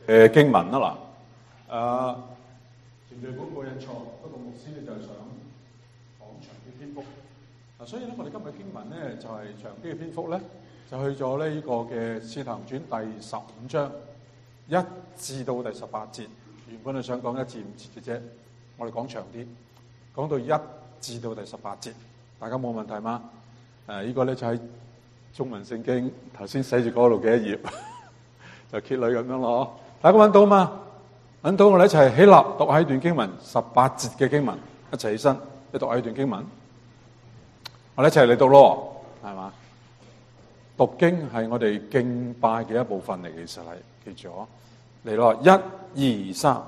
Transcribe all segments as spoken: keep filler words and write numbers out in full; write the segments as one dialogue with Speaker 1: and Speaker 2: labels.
Speaker 1: 誒經文啦嗱，誒前段本冇印錯，不過牧師咧就係想講長啲篇幅。嗱，所以咧我哋今日經文咧就係長啲嘅篇幅咧，就去咗呢個嘅《使徒行傳》第十五章一至到第十八節。原本係想講一至五節嘅啫，我哋講長啲，講到一至到第十八節，大家冇問題嗎？誒、呃，呢、這個咧就喺中文聖經頭先寫住嗰度嘅一頁，就揭女咁樣咯。大家揾到嘛？揾到，我哋一齊起立讀下呢段經文十八節嘅經文，一齊起身一讀下呢段經文。我哋一齊嚟讀咯，係嘛？讀經係我哋敬拜嘅一部分嚟，其實係記住哦。嚟咯，一、二、三。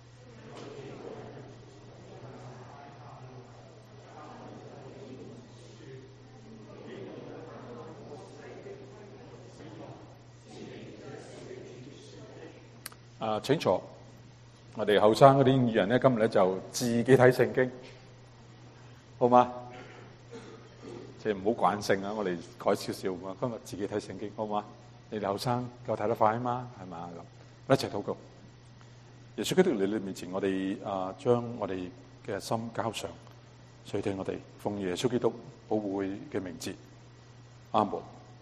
Speaker 1: 啊，請坐。我哋後生嗰啲義人咧，今日咧就自己睇聖經，好嗎？即係唔好慣性啊！我哋改少少啊，今日自己睇聖經，好嗎？你哋後生夠睇得快啊嘛，係嘛咁？一齊禱告。耶穌基督嚟你面前，我哋啊將我哋嘅心交上，垂聽我哋奉耶穌基督保護嘅名字，阿門。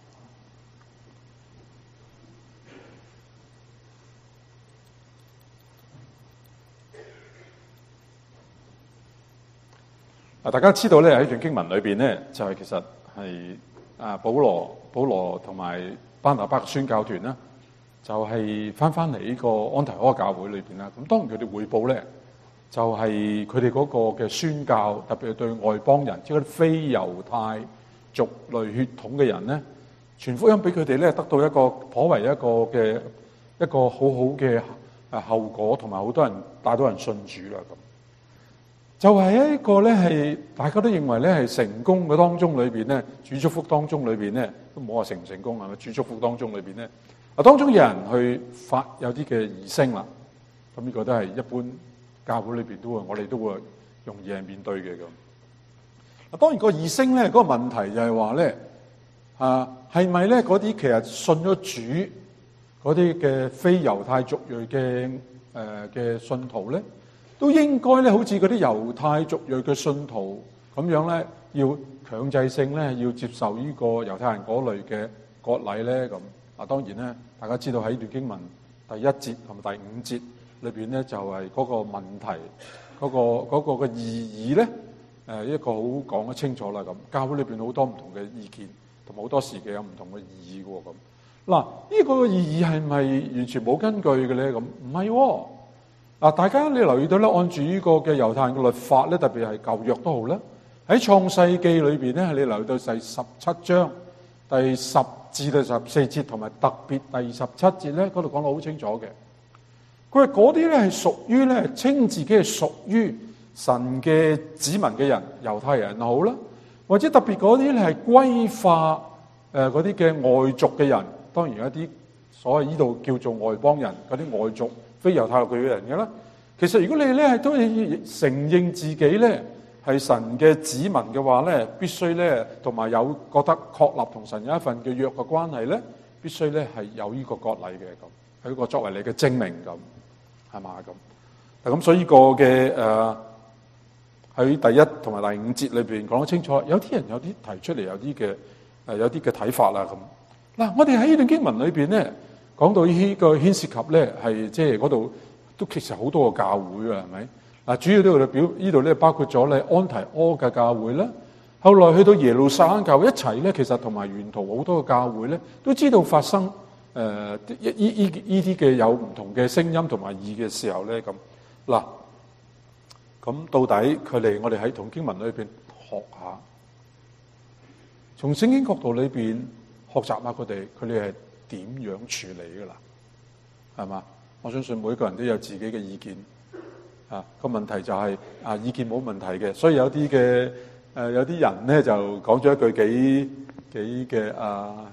Speaker 1: 啊！大家知道咧喺段經文裏邊咧，就係、是、其實係啊保羅、保羅同埋班拿巴嘅宣教團啦，就係翻翻嚟呢個安提阿教會裏邊啦。咁當然佢哋彙報咧，就係佢哋嗰個嘅宣教，特別係對外邦人，即係啲非猶太族類血統嘅人咧，傳福音俾佢哋咧，得到一個頗為一個嘅一個好好嘅啊後果，同埋好多人帶到人信主啦咁。就係一個咧，係大家都認為咧係成功嘅當中裏邊咧，主祝福當中裏邊咧，都唔好話成唔成功係咪？主祝福當中裏邊咧，啊當中有人去發有啲嘅異聲啦，咁呢個都係一般教會裏邊都會，我哋都會容易係面對嘅咁。啊，當然個異聲咧，嗰個問題就係話咧，啊係咪咧嗰啲其實信咗主嗰啲嘅非猶太族裔嘅誒嘅信徒咧？都應該咧，好似嗰啲猶太族裔嘅信徒咁樣咧，要強制性咧，要接受呢個猶太人嗰類嘅割禮咧咁。啊，當然咧，大家知道喺呢段經文第一節同埋第五節裏邊咧，就係嗰個問題，嗰個嗰個嘅意義咧，誒一個好講得清楚啦咁。教會裏邊好多唔同嘅意見，同埋好多時嘅有唔同嘅意義嘅喎咁。嗱，呢個嘅意義係咪完全冇根據嘅咧？咁唔係喎。嗱，大家你留意到咧，按住呢個嘅猶太人嘅律法咧，特別係舊約都好咧，喺創世記裏邊咧，你留意到第十七章第十至到十四節，同埋特別第十七節咧，嗰度講得好清楚嘅。佢話嗰啲咧係屬於咧，稱自己係屬於神嘅子民嘅人，猶太人好啦，或者特別嗰啲咧係歸化誒嗰啲嘅外族嘅人，當然有一啲所謂呢度叫做外邦人嗰啲外族。非猶太族嘅人嘅啦，其實如果你咧係都係承認自己咧係神嘅子民嘅話咧，必須咧同埋有覺得確立同神有一份嘅約嘅關係咧，必須咧係有呢個割禮嘅咁，係一個作為你嘅證明咁，係嘛咁？咁所以呢個嘅誒喺第一同埋第五節裏邊講得清楚，有啲人有啲提出嚟有啲嘅誒有啲嘅睇法啦咁。嗱，我哋喺呢段經文裏邊咧。講到呢個牽涉及咧，係即係嗰度都其實好多個教會啊，係咪？嗱，主要呢度表呢度咧包括咗咧安提阿嘅教會啦，後來去到耶路撒冷教會一齊咧，其實同埋沿途好多個教會咧，都知道發生誒依依依啲嘅有唔同嘅聲音同埋意嘅時候咧，咁嗱，咁到底佢哋我哋喺同經文裏邊學下，從聖經角度裏邊學習下佢哋，佢哋係點樣處理噶啦？係嘛？我相信每個人都有自己嘅意見。啊，個問題就係、是、啊，意見冇問題嘅，所以有啲嘅誒，有啲人咧就講咗一句幾幾嘅啊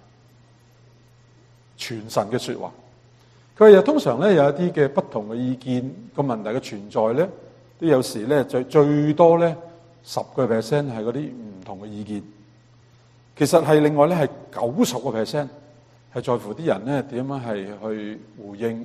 Speaker 1: 傳神嘅說話。佢又通常咧有一啲嘅不同嘅意見，個問題嘅存在咧，都有時咧最最多咧十個 percent 係嗰啲唔同嘅意見。其實係另外咧係九十個 percent。係在乎啲人咧點樣係去回應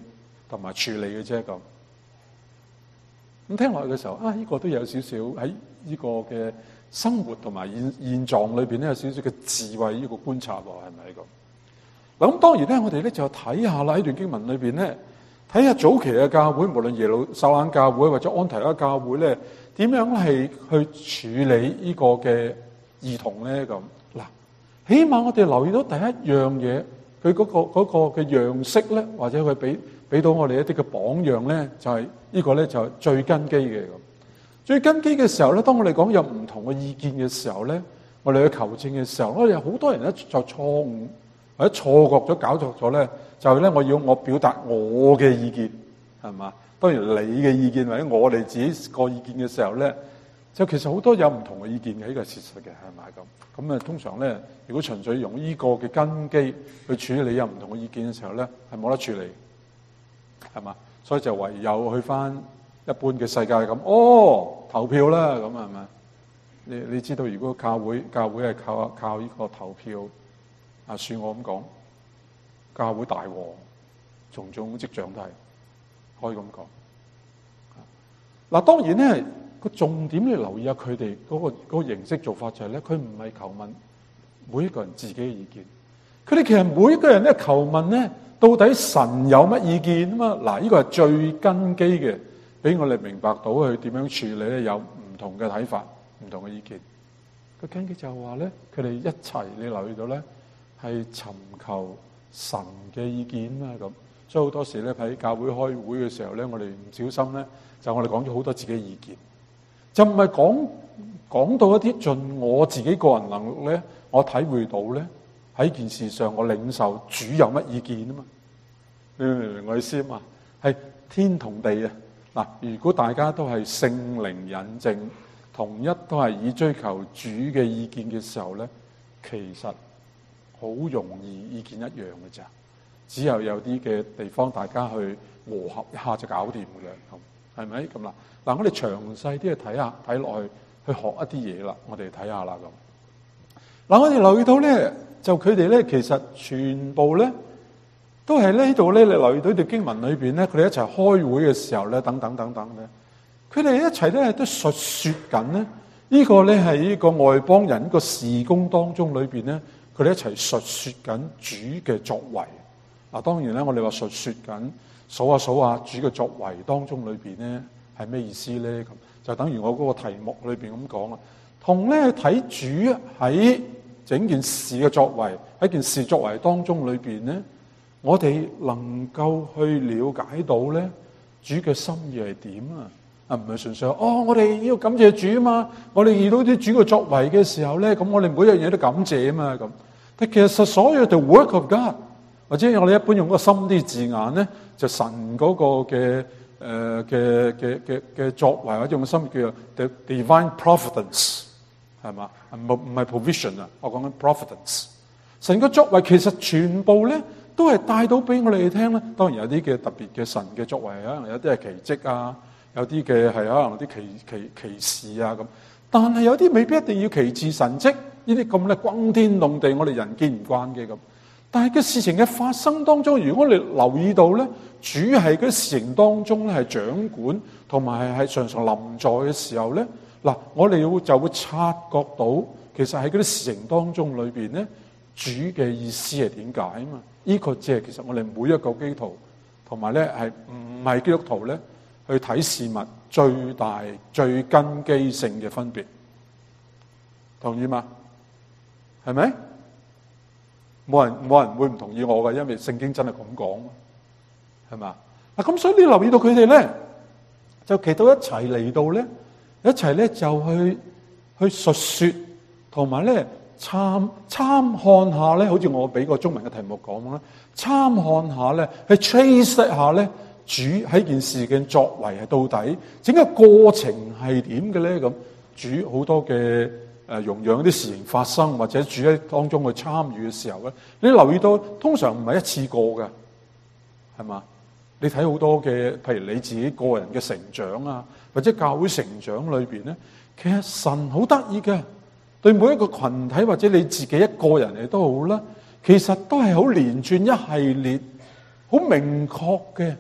Speaker 1: 同埋處理嘅啫咁。咁聽落去嘅時候，啊，呢、這個都有少少喺呢個嘅生活同埋現現狀裏邊咧，有少少嘅智慧呢個觀察喎，係咪咁？嗱，咁當然咧，我哋咧就睇下啦，喺段經文裏邊咧，睇下早期嘅教會，無論耶路撒冷教會或者安提阿教會咧，點樣係去處理呢個嘅兒童咧咁。嗱，起碼我哋留意到第一樣嘢，佢嗰、嗰個、嗰個嘅樣式咧，或者佢俾俾到我哋一啲嘅榜樣咧，就係、是、呢個咧就係最根基嘅咁。最根基嘅時候咧，當我哋講有唔同嘅意見嘅時候咧，我哋去求證嘅時候，我哋有好多人咧就錯誤或者錯覺咗、搞錯咗咧，就係咧我要我表達我嘅意見，係嘛？當然你嘅意見或者我哋自己個意見嘅時候咧，就其實好多有唔同嘅意見嘅，呢個係事實嘅，係咪咁？咁啊，通常咧，如果純粹用呢個嘅根基去處理有唔同嘅意見嘅時候咧，係冇得處理，係嘛？所以就唯有去翻一般嘅世界咁，哦，投票啦，咁係咪？你你知道，如果教會教會係靠靠呢個投票，啊，算我咁講，教會大禍，種種跡象都係可以咁講。嗱，當然咧，個重點你留意下佢哋嗰個嗰個形式做法就係咧，佢唔係求問每一個人自己嘅意見，佢哋其實每一個人咧求問咧，到底神有乜意見啊嘛？嗱，呢個係最根基嘅，俾我哋明白到佢點樣處理咧，有唔同嘅睇法、唔同嘅意見。個根基就係話咧，佢哋一齊你留意到咧，係尋求神嘅意見啊咁。所以好多時咧喺教會開會嘅時候咧，我哋唔小心咧，就我哋講咗好多自己嘅意見，就唔係講講到一啲盡我自己個人能力咧，我體會到咧喺件事上我領受主有乜意見啊嘛？你明唔明我意思啊嘛？係天同地啊！嗱，如果大家都係聖靈引證，同一都係以追求主嘅意見嘅時候咧，其實好容易意見一樣嘅咋。只有有啲嘅地方大家去磨合一下就搞掂嘅啦，咁係咪咁啦？嗱，我哋詳細啲去睇下，睇落去去學一啲嘢啦。我哋睇下啦咁。嗱，我哋留意到咧，就佢哋咧，其實全部咧都係呢度咧，你留意到段經文裏邊咧，佢哋一齊開會嘅時候咧，等等等等咧，佢哋一齊咧都述説緊咧，呢個咧係呢個外邦人個事工當中裏邊咧，佢哋一齊述説緊主嘅作為。嗱，當然咧，我哋話述説緊數下數下主嘅作為當中裏邊咧係咩意思咧？咁就等於我嗰個題目裏邊咁講啦。同咧睇主喺整件事嘅作為，喺件事作為當中裏邊咧，我哋能夠去了解到咧主嘅心意係點啊？啊，唔係純粹哦，我哋要感謝主啊嘛！我哋遇到啲主嘅作為嘅時候咧，咁我哋每樣嘢都感謝啊嘛咁。但其實所有嘅 work of God，或者我哋一般用嗰個深啲字眼咧，就神嗰個嘅誒嘅嘅嘅嘅作為，或者用個深叫做 the divine providence，係嘛？唔唔係 provision 啊，我講緊 providence。神嘅作為其實全部咧都係帶到俾我哋聽咧。當然有啲嘅特別嘅神嘅作為，可能有啲係奇蹟啊，有啲嘅係可能啲奇奇奇事啊咁。但係有啲未必一定要奇事神蹟，呢啲咁咧轟天動地，我哋人見唔慣嘅咁。但係嘅事情嘅發生當中，如果我哋留意到咧，主係嗰啲事情當中咧係掌管，同埋係常常臨在嘅時候咧，嗱，我哋會就會察覺到，其實喺嗰啲事情當中裏邊咧，主嘅意思係點解啊嘛？呢個只係其實我哋每一個基督徒，同埋咧係唔係基督徒咧，去睇事物最大最根基性嘅分別，同意嗎？係咪？冇人冇人會唔同意我嘅，因為聖經真係咁講，係嘛？嗱，咁所以你留意到佢哋咧，就企到一齊嚟到咧，一齊咧就去去述說，同埋咧參參看下咧，好似我俾個中文嘅題目講啦，參看下咧，去 trace 一下咧，主喺件事嘅作為係到底整個過程係點嘅咧？咁主好多嘅。誒容讓啲事情發生，或者住喺當中去參與嘅時候咧，你留意到通常唔係一次過嘅，係嘛？你睇好多嘅，譬如你自己個人嘅成長啊，或者教會成長裏邊咧，其實神好得意嘅，對每一個群體或者你自己一個人嚟都好啦，其實都係好連串一系列好明確嘅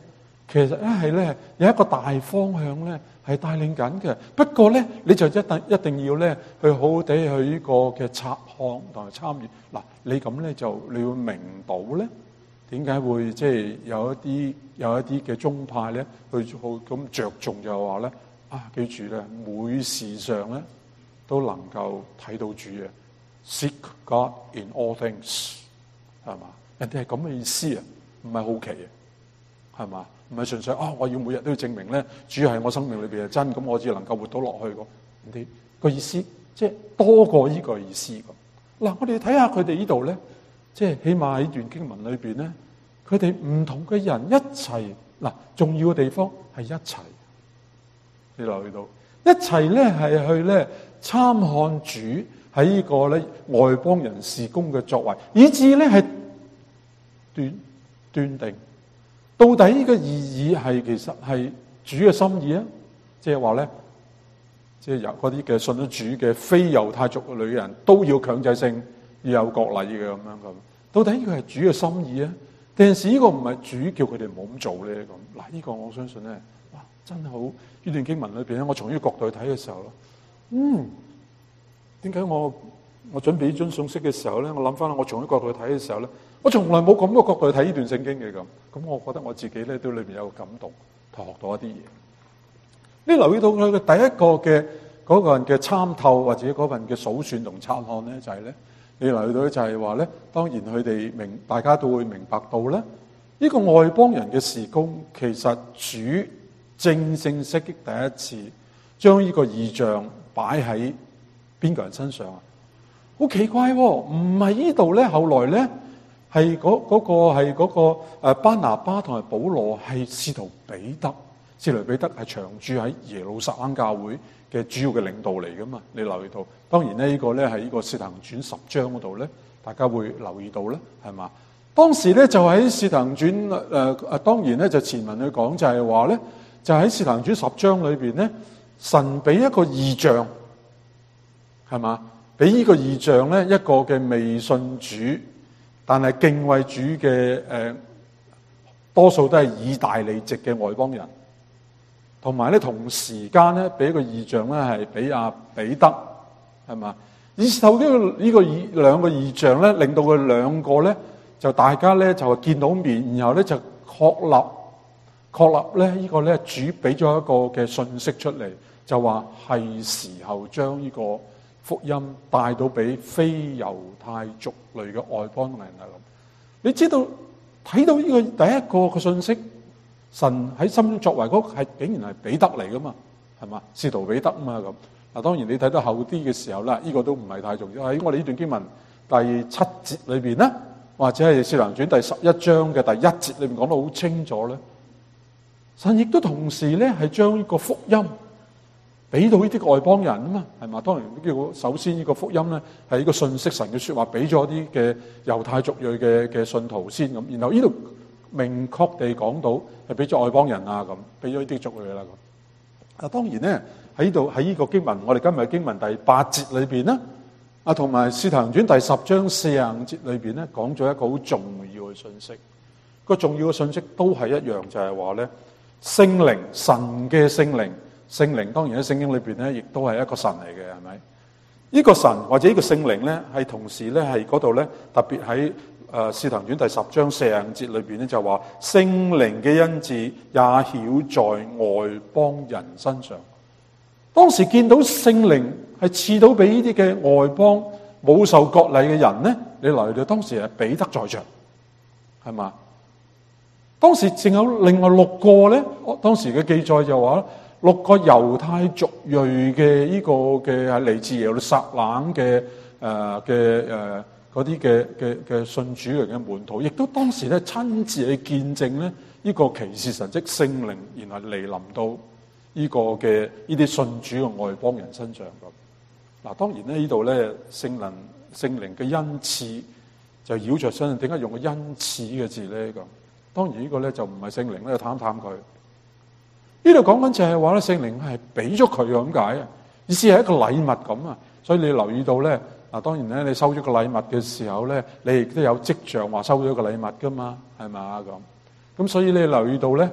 Speaker 1: 其實咧係咧有一個大方向咧係帶領緊嘅。不過咧你就一定一定要咧去好好地去呢個嘅察看同埋參與。嗱，你咁咧就你要明到咧點解會即係有一啲有一啲嘅宗派咧去好咁着重就係話咧啊，記住咧每事上咧都能夠睇到主嘅 Seek God in all things， 係嘛？人哋係咁嘅意思啊，唔係好奇啊，係嘛？唔係純粹啊、哦！我要每日都要證明咧，主係我生命裏邊係真，咁我只能夠活到落去個。人哋個意思即係多過呢個意思咁。嗱，我哋睇下佢哋呢度咧，即係起碼喺段經文裏邊咧，佢哋唔同嘅人一齊嗱，重要嘅地方係一齊。你留意到一齊咧係去咧參看主喺呢個咧外邦人事工嘅作為，以至咧係斷斷定。到底呢個意義係其實係主嘅心意啊？即係話咧，即係由嗰啲嘅信咗主嘅非猶太族嘅女人都要強制性要有國禮嘅咁樣咁。到底呢個係主嘅心意啊？定係呢個唔係主叫佢哋唔好咁做咧？咁嗱，呢個我相信咧，哇，真係好呢段經文裏邊咧，我從呢個角度去睇嘅時候咯，嗯，點解我我準備呢張信息嘅時候咧，我諗翻我從呢個角度去睇嘅時候咧？我從來冇咁嘅角度去睇呢段聖經嘅咁，咁我覺得我自己咧都裏邊有個感動，同學到一啲嘢。你留意到佢嘅第一個嘅嗰個人嘅參透或者嗰份嘅數算同察看咧，就係咧，你留意到就係話咧，當然佢哋明，大家都會明白到咧，呢個外邦人嘅事工，其實主正正式嘅第一次將呢個異象擺喺邊個人身上啊？好奇怪喎，唔係呢度咧，後來咧。係嗰嗰個係嗰個誒班拿巴同埋保羅係使徒彼得，使徒彼得係長駐喺耶路撒冷教會嘅主要嘅領導嚟噶嘛？你留意到，當然咧呢個咧係呢個使徒行傳十章嗰度咧，大家會留意到咧，係嘛？當時咧就喺使徒行傳誒誒，當然咧就前文去講就係話咧，就喺使徒行傳十章裏邊咧，神俾一個異象，係嘛？俾呢個異象咧一個嘅未信主。但係敬畏主嘅誒，多數都係意大利籍嘅外邦人，同埋咧同時間咧俾一個異象咧係俾阿彼得，係嘛？以後呢個呢個異兩個異象咧，令到佢兩個咧就大家咧就見到面，然後咧就確立確立咧呢個咧主俾咗一個嘅信息出嚟，就話係時候將呢個福音帶到俾非猶太族類嘅外邦人啊！咁你知道睇到呢個第一個嘅信息，神喺心中作為嗰個係竟然係彼得嚟噶嘛？係嘛？使徒彼得啊嘛咁。嗱，當然你睇到後啲嘅時候啦，呢個都唔係太重要。喺我哋呢段經文第七節裏邊咧，或者係《使徒行傳》第十一章嘅第一節裏邊講得好清楚咧，神亦都同時咧係將呢個福音俾到呢啲外邦人啊嘛，係嘛？當然叫首先呢個福音咧係呢個信息，神嘅說話俾咗啲嘅猶太族裔嘅嘅信徒先咁，然後呢度明確地講到係俾咗外邦人啊咁，俾咗呢啲族裔啦咁。啊，當然咧喺呢度喺呢個經文，我哋今日嘅經文第八節裏邊咧，啊同埋《使徒行傳》第十章四十五節裏邊咧，講咗一個好重要嘅信息。個重要嘅信息都係一樣，就係話咧聖靈，神嘅聖靈。聖靈當然喺聖經裏邊咧，亦都係一個神嚟嘅，係咪？呢個神或者呢個聖靈咧，係同時咧係嗰度咧，特別喺誒《使徒行傳》第十章四十五節裏邊咧，就話聖靈嘅恩賜也曉在外邦人身上。當時見到聖靈係賜到俾呢啲嘅外邦冇受割禮嘅人咧，你留意到當時係彼得在場，係嘛？當時淨有另外六個咧，當時嘅記載就話六個猶太族裔嘅呢個嘅係嚟自耶路撒冷嘅誒嘅誒嗰啲嘅嘅嘅信主嘅嘅門徒，亦都當時咧親自去見證咧呢個奇事神蹟聖靈，然後嚟臨到呢個嘅呢啲信主嘅外邦人身上咁。嗱，當然咧呢度咧聖靈聖靈嘅恩賜就繞着身，點解用個恩賜嘅字咧咁？當然呢個咧就唔係聖靈咧，探探佢。呢度講緊就係話咧，聖靈係俾咗佢咁解啊，意思係一個禮物咁啊。所以你留意到咧，嗱當然咧，你收咗個禮物嘅時候咧，你亦都有跡象話收咗個禮物噶嘛，係咪咁？咁所以你留意到咧，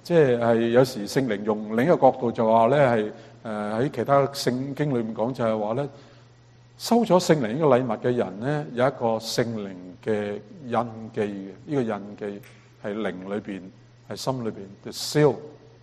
Speaker 1: 即係係有時聖靈用另一個角度就話咧係誒喺其他聖經裏面講就係話咧，收咗聖靈呢個禮物嘅人咧有一個聖靈嘅印記嘅，呢個印記係靈裏邊係心裏邊 the seal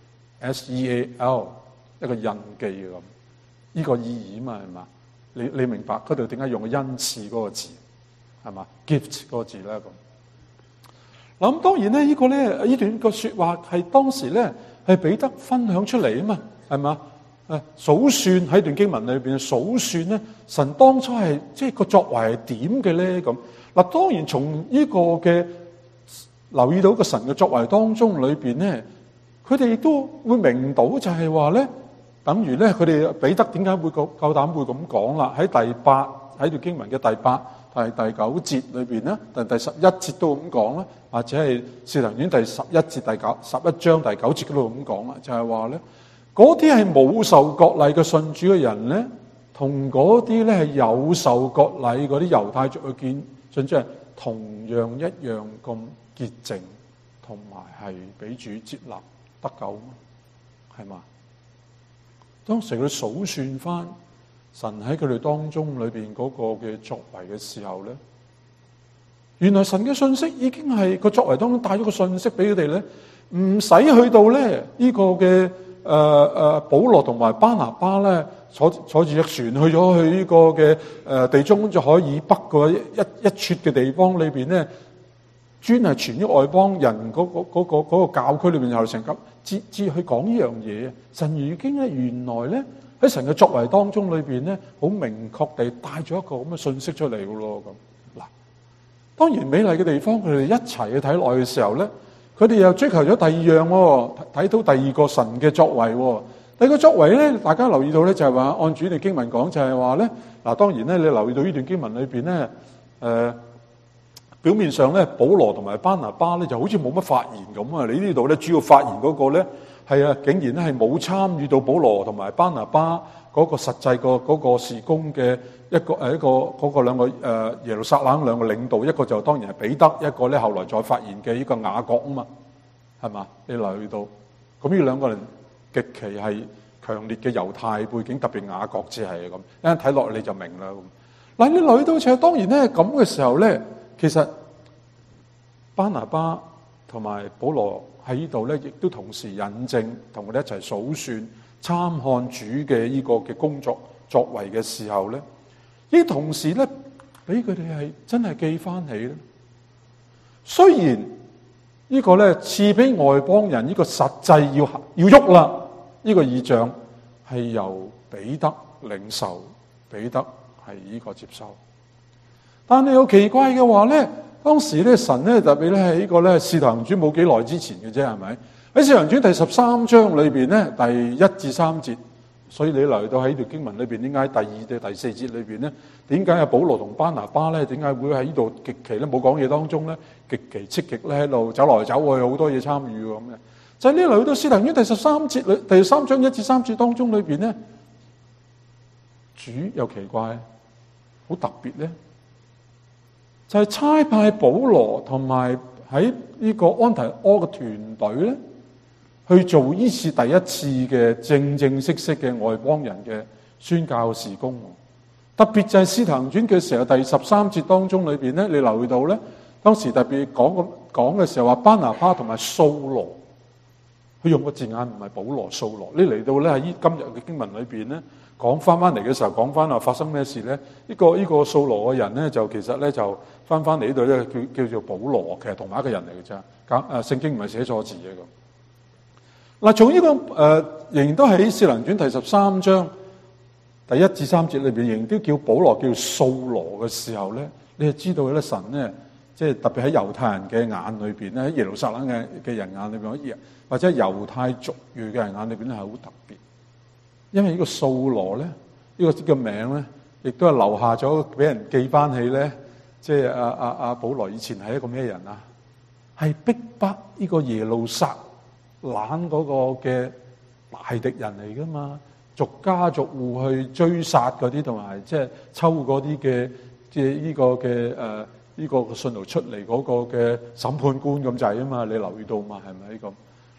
Speaker 1: S E A L 一個印記嘅咁，呢個意義嘛係嘛？你你明白嗰度點解用個恩賜嗰個字係嘛 gift 嗰個字咧咁？嗱咁當然咧，呢個咧呢段個説話係當時咧係彼得分享出嚟啊嘛，係嘛？誒數算喺段經文裏邊數算咧，神當初係即係個作為係點嘅咧咁。嗱當然從呢個嘅留意到個神嘅作為當中裏邊咧，佢哋亦都會明到就係話咧，等於咧佢哋彼得點解會夠夠膽會咁講啦？喺第八喺段經文嘅第八係第九節裏邊咧，第第十一節都咁講啦，或者係《使徒行傳》第十一節第九十一章第九節嗰度咁講啦，就係話咧，嗰啲係冇受割禮嘅信主嘅人咧，同嗰啲咧係有受割禮嗰啲猶太族嘅見信主係同樣一樣咁潔淨，同埋係俾主接納得救嘛，係嘛？當時佢數算翻神喺佢哋當中裏邊嗰個嘅作為嘅時候咧，原來神嘅信息已經係個作為當中帶咗個信息俾佢哋咧，唔使去到咧呢個嘅誒誒保羅同埋巴拿巴咧坐坐住隻船去咗去呢個嘅誒地中就可以北個一一撮嘅地方裏邊咧，專係傳於外邦人嗰個嗰個嗰個教區裏邊又成咁，至至去講呢樣嘢。神已經咧原來咧喺神嘅作為當中裏邊咧，好明確地帶咗一個咁嘅信息出嚟嘅咯咁。嗱，當然美麗嘅地方，佢哋一齊去睇落去嘅時候咧，佢哋又追求咗第二樣喎，睇到第二個神嘅作為喎。第二個作為咧，大家留意到咧就係話按住呢段經文講就係話咧，嗱當然咧你留意到呢段經文裏邊咧，誒、呃。表面上咧，保羅同埋巴拿巴咧就好似冇乜發言咁啊！你呢度咧主要發言嗰個咧係啊，竟然咧係冇參與到保羅同埋巴拿巴嗰個實際個嗰個事工嘅一個誒一個嗰個兩個誒耶路撒冷兩個領導，一個就當然係彼得，一個咧後來再發言嘅呢個雅各啊嘛，係嘛？你留意到咁呢兩個人極其係強烈嘅猶太背景，特別雅各只係咁，一陣睇落你就明啦咁。嗱，你留意到就當然咧咁嘅時候咧。其實巴拿巴同埋保羅喺呢度咧，亦都同時引證，同佢哋一齊數算參看主嘅呢個嘅工作作為嘅時候咧，呢同時咧，俾佢哋係真係記翻起咧。雖然呢個咧賜俾外邦人呢個實際要要喐啦，呢個異象係由彼得領受，彼得係呢個接受。但係有奇怪嘅話咧，當時咧神咧特別咧喺呢個咧《使徒行傳》冇幾耐之前嘅啫，係咪？喺《使徒行傳》第十三章裏邊咧，第一至三節，所以你嚟到喺呢條經文裏邊，點解第二至第四節裏邊咧，點解阿保羅同巴拿巴咧，點解會喺呢度極其咧冇講嘢當中咧，極其積極咧喺度走來走去，好多嘢參與咁嘅？就係呢嚟到《使徒行傳》第十三節裏，第三章一至三節當中裏邊咧，主又奇怪，好特別咧。就係差派保羅同埋喺呢個安提阿嘅團隊咧，去做呢次第一次嘅正正式式嘅外邦人嘅宣教事工。特別就係《使徒行傳》嘅時候，第十三節當中裏邊咧，你留意到咧，當時特別講咁講嘅時候話，巴拿巴同埋掃羅，佢用個字眼唔係保羅掃羅。你嚟到咧喺今日嘅經文裏邊咧。講翻翻嚟嘅時候，講翻話發生咩事咧？呢、這個呢、這個掃羅嘅人咧，就其實咧就翻翻嚟呢度咧，叫叫做保羅，其實同埋一個人嚟嘅啫。咁誒，聖經唔係寫錯字嘅咁。嗱，從呢個誒、呃，仍然都喺《使徒行傳》第十三章第一至三節裏邊，仍然都叫保羅叫掃羅嘅時候咧，你就知道咧神咧，即係特別喺猶太人嘅眼裏邊咧，喺耶路撒冷嘅嘅人眼裏邊，或者猶太族裔嘅人眼裏邊咧係好特別。因為呢個掃羅咧，呢、這個嘅名咧，亦都係留下咗俾人記翻起咧。即係阿阿阿保羅以前係一個咩人啊？係逼迫呢個耶路撒冷嗰個嘅大敵人嚟噶嘛？逐家逐戶去追殺嗰啲，同埋即係抽嗰啲嘅即係呢個嘅誒呢個信徒出嚟嗰個嘅審判官咁滯啊嘛？你留意到嘛？係咪咁？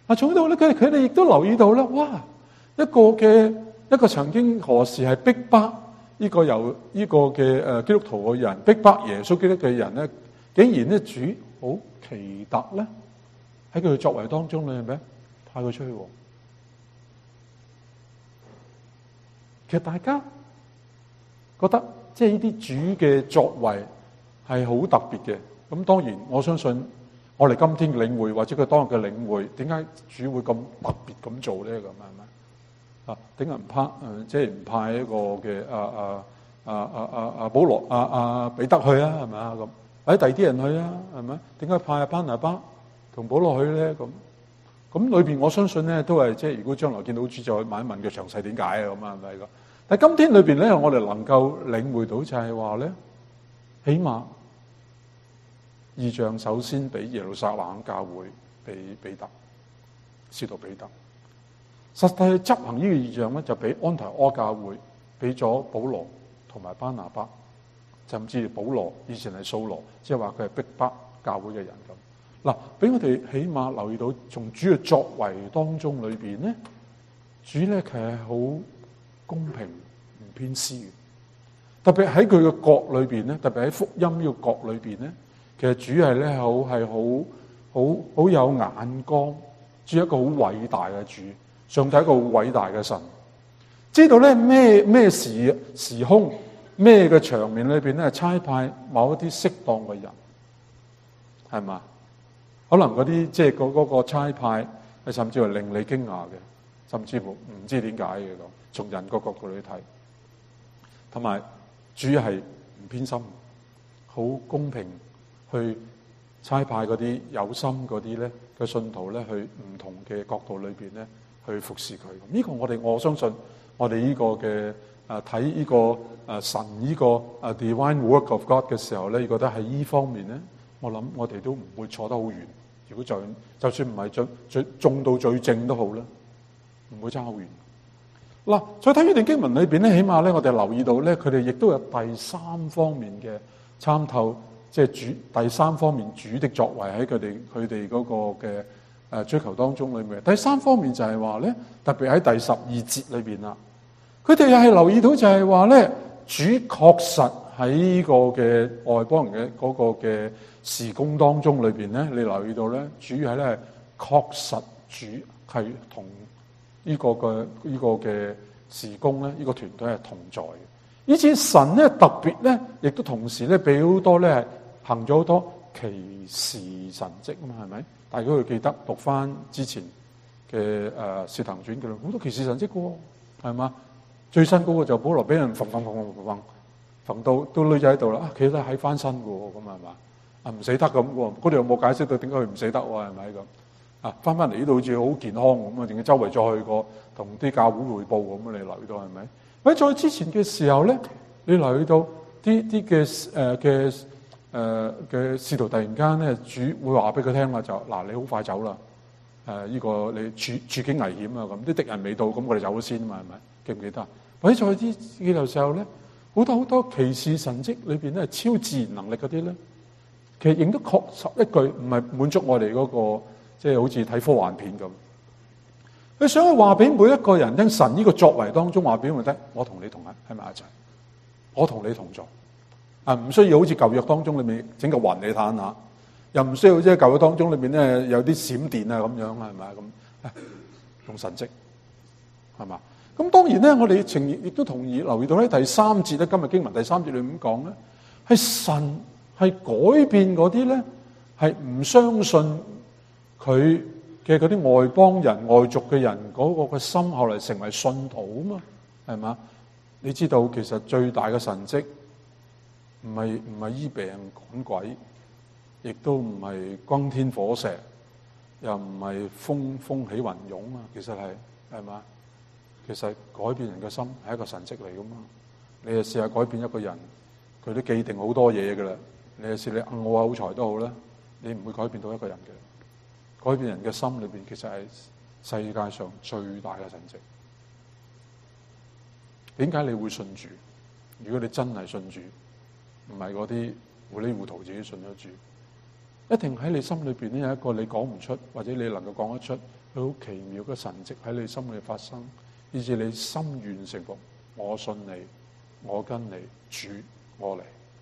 Speaker 1: 啊，從呢度咧，佢佢哋亦都留意到咧，哇！一個嘅一個曾經何時係逼迫呢個由呢個嘅誒基督徒嘅人，逼迫耶穌基督嘅人咧，竟然咧主好奇特咧，喺佢嘅作為當中咧，係咪派佢出去？其實大家覺得即係呢啲主嘅作為係好特別嘅。咁當然我相信我哋今天嘅領會或者佢當日嘅領會，點解主會咁特別咁做咧？咁係咪啊？點解唔派誒？即係唔派一個嘅啊啊啊啊啊啊保羅啊啊彼得去啊？係咪啊？咁或者第二啲人去啊？係咪？點解派阿班拿巴同保羅去咧？咁咁裏邊我相信咧都係即係如果將來見到主就去問一問佢詳細點解啊？咁啊係咪？但係今天裏邊咧，我哋能夠領會到就係話咧，起碼異象首先俾耶路撒冷教會，俾彼得，使徒彼得。實際執行呢個異象咧，就俾安提阿教會，俾咗保羅同埋巴拿巴，甚至保羅以前係掃羅，即係話佢係逼迫教會嘅人咁。嗱，俾我哋起碼留意到，從主嘅作為當中裏邊咧，主咧其實係好公平唔偏私嘅。特別喺佢嘅國裏邊咧，特別喺福音呢個國裏邊咧，其實主係咧好係好好好有眼光，主係一個好偉大嘅主。上帝係一個好偉大嘅神，知道咧咩咩時時空咩嘅場面裏邊咧，差派某一啲適當嘅人，係嘛？可能嗰啲即係嗰嗰個差派，係甚至係令你驚訝嘅，甚至乎唔知點解嘅咁。從人個角度去睇，同埋主係唔偏心，好公平去差派嗰啲有心嗰啲咧嘅信徒咧，去唔同嘅角度裏邊咧。去服侍佢，呢、這個我哋我相信我哋呢個嘅誒睇呢個誒、啊、神呢個誒 divine work of God 嘅時候咧，覺得喺呢方面咧，我諗我哋都唔會錯得好遠。如果就就算唔係最最中到最正都好啦，唔會差好遠。嗱、啊，再睇呢段經文裏邊咧，起碼咧我哋留意到咧，佢哋亦都有第三方面嘅參透，即係主第三方面主的作為喺佢哋佢哋嗰個嘅。誒追求當中裏面，第三方面就係話咧，特別喺第十二節裏邊啦，佢哋又係留意到就係話咧，主確實喺呢個嘅外邦人嘅嗰個嘅事工當中裏邊咧，你留意到咧，主係咧確實主係同呢個嘅呢個嘅事工咧，呢個團隊係同在嘅。以至神咧特別咧，亦都同時咧俾好多咧係行咗好多奇事神蹟啊嘛，係咪？大家會記得讀翻之前嘅誒《使徒行傳》嘅好多奇事神蹟嘅喎，係嘛？最新嗰個就保羅俾人揈揈揈揈揈揈到都女仔喺度啦，啊，企得喺翻身嘅喎，咁係嘛？啊唔死得咁喎，嗰度有冇解釋到點解佢唔死得喎？係咪咁？啊翻翻嚟呢度好似好健康咁啊，仲要周圍再去過同啲教會彙報咁啊？你留意到係咪？喺再之前嘅時候咧，你留意到啲啲嘅誒嘅。誒嘅使徒突然間咧，主會話俾佢聽啦，就嗱你好快走啦，誒、呃、呢、這個你處處境危險啊，咁啲敵人未到，咁我哋走咗先啊嘛，係咪？記唔記得？或者在啲呢度時候咧，好多好多奇事神蹟裏邊咧，超自然能力嗰啲咧，其實亦都確實一句唔係滿足我哋嗰、那個，即、就、係、是、好似睇科幻片咁。佢想去話俾每一個人聽，神呢個作為當中話俾佢聽，我同你同喺喺埋一齊，我同你同在。啊，唔需要好似舊約當中裏面整個雲你睇下，又唔需要即係舊約當中裏面咧有啲閃電啊咁樣啊，係咪咁？用神蹟係嘛？咁當然咧，我哋情亦都同意留意到咧第三節咧，今日經文第三節裏面講咧，係神係改變嗰啲咧係唔相信佢嘅嗰啲外邦人、外族嘅人嗰個嘅心，後嚟成為信徒啊嘛，係嘛？你知道其實最大嘅神蹟。唔係唔係醫病趕鬼，亦都唔係轟天火石，又唔係風風起雲湧啊！其實係係嘛？其實改變人嘅心係一個神蹟嚟噶嘛？你又試下改變一個人，佢都記定好多嘢噶啦。你又試你暗我口才都好啦，你唔會改變到一個人嘅。改變人嘅心裏邊，其實係世界上最大嘅神蹟。點解你會信主？如果你真係信主？唔係嗰啲糊裡糊塗自己信咗主， 一定喺你心裏邊咧有一個你講唔出，或者你能夠講得出，佢好奇妙嘅神蹟喺你心裏發生，以至你心願誠服。我信你，我跟你，主我嚟，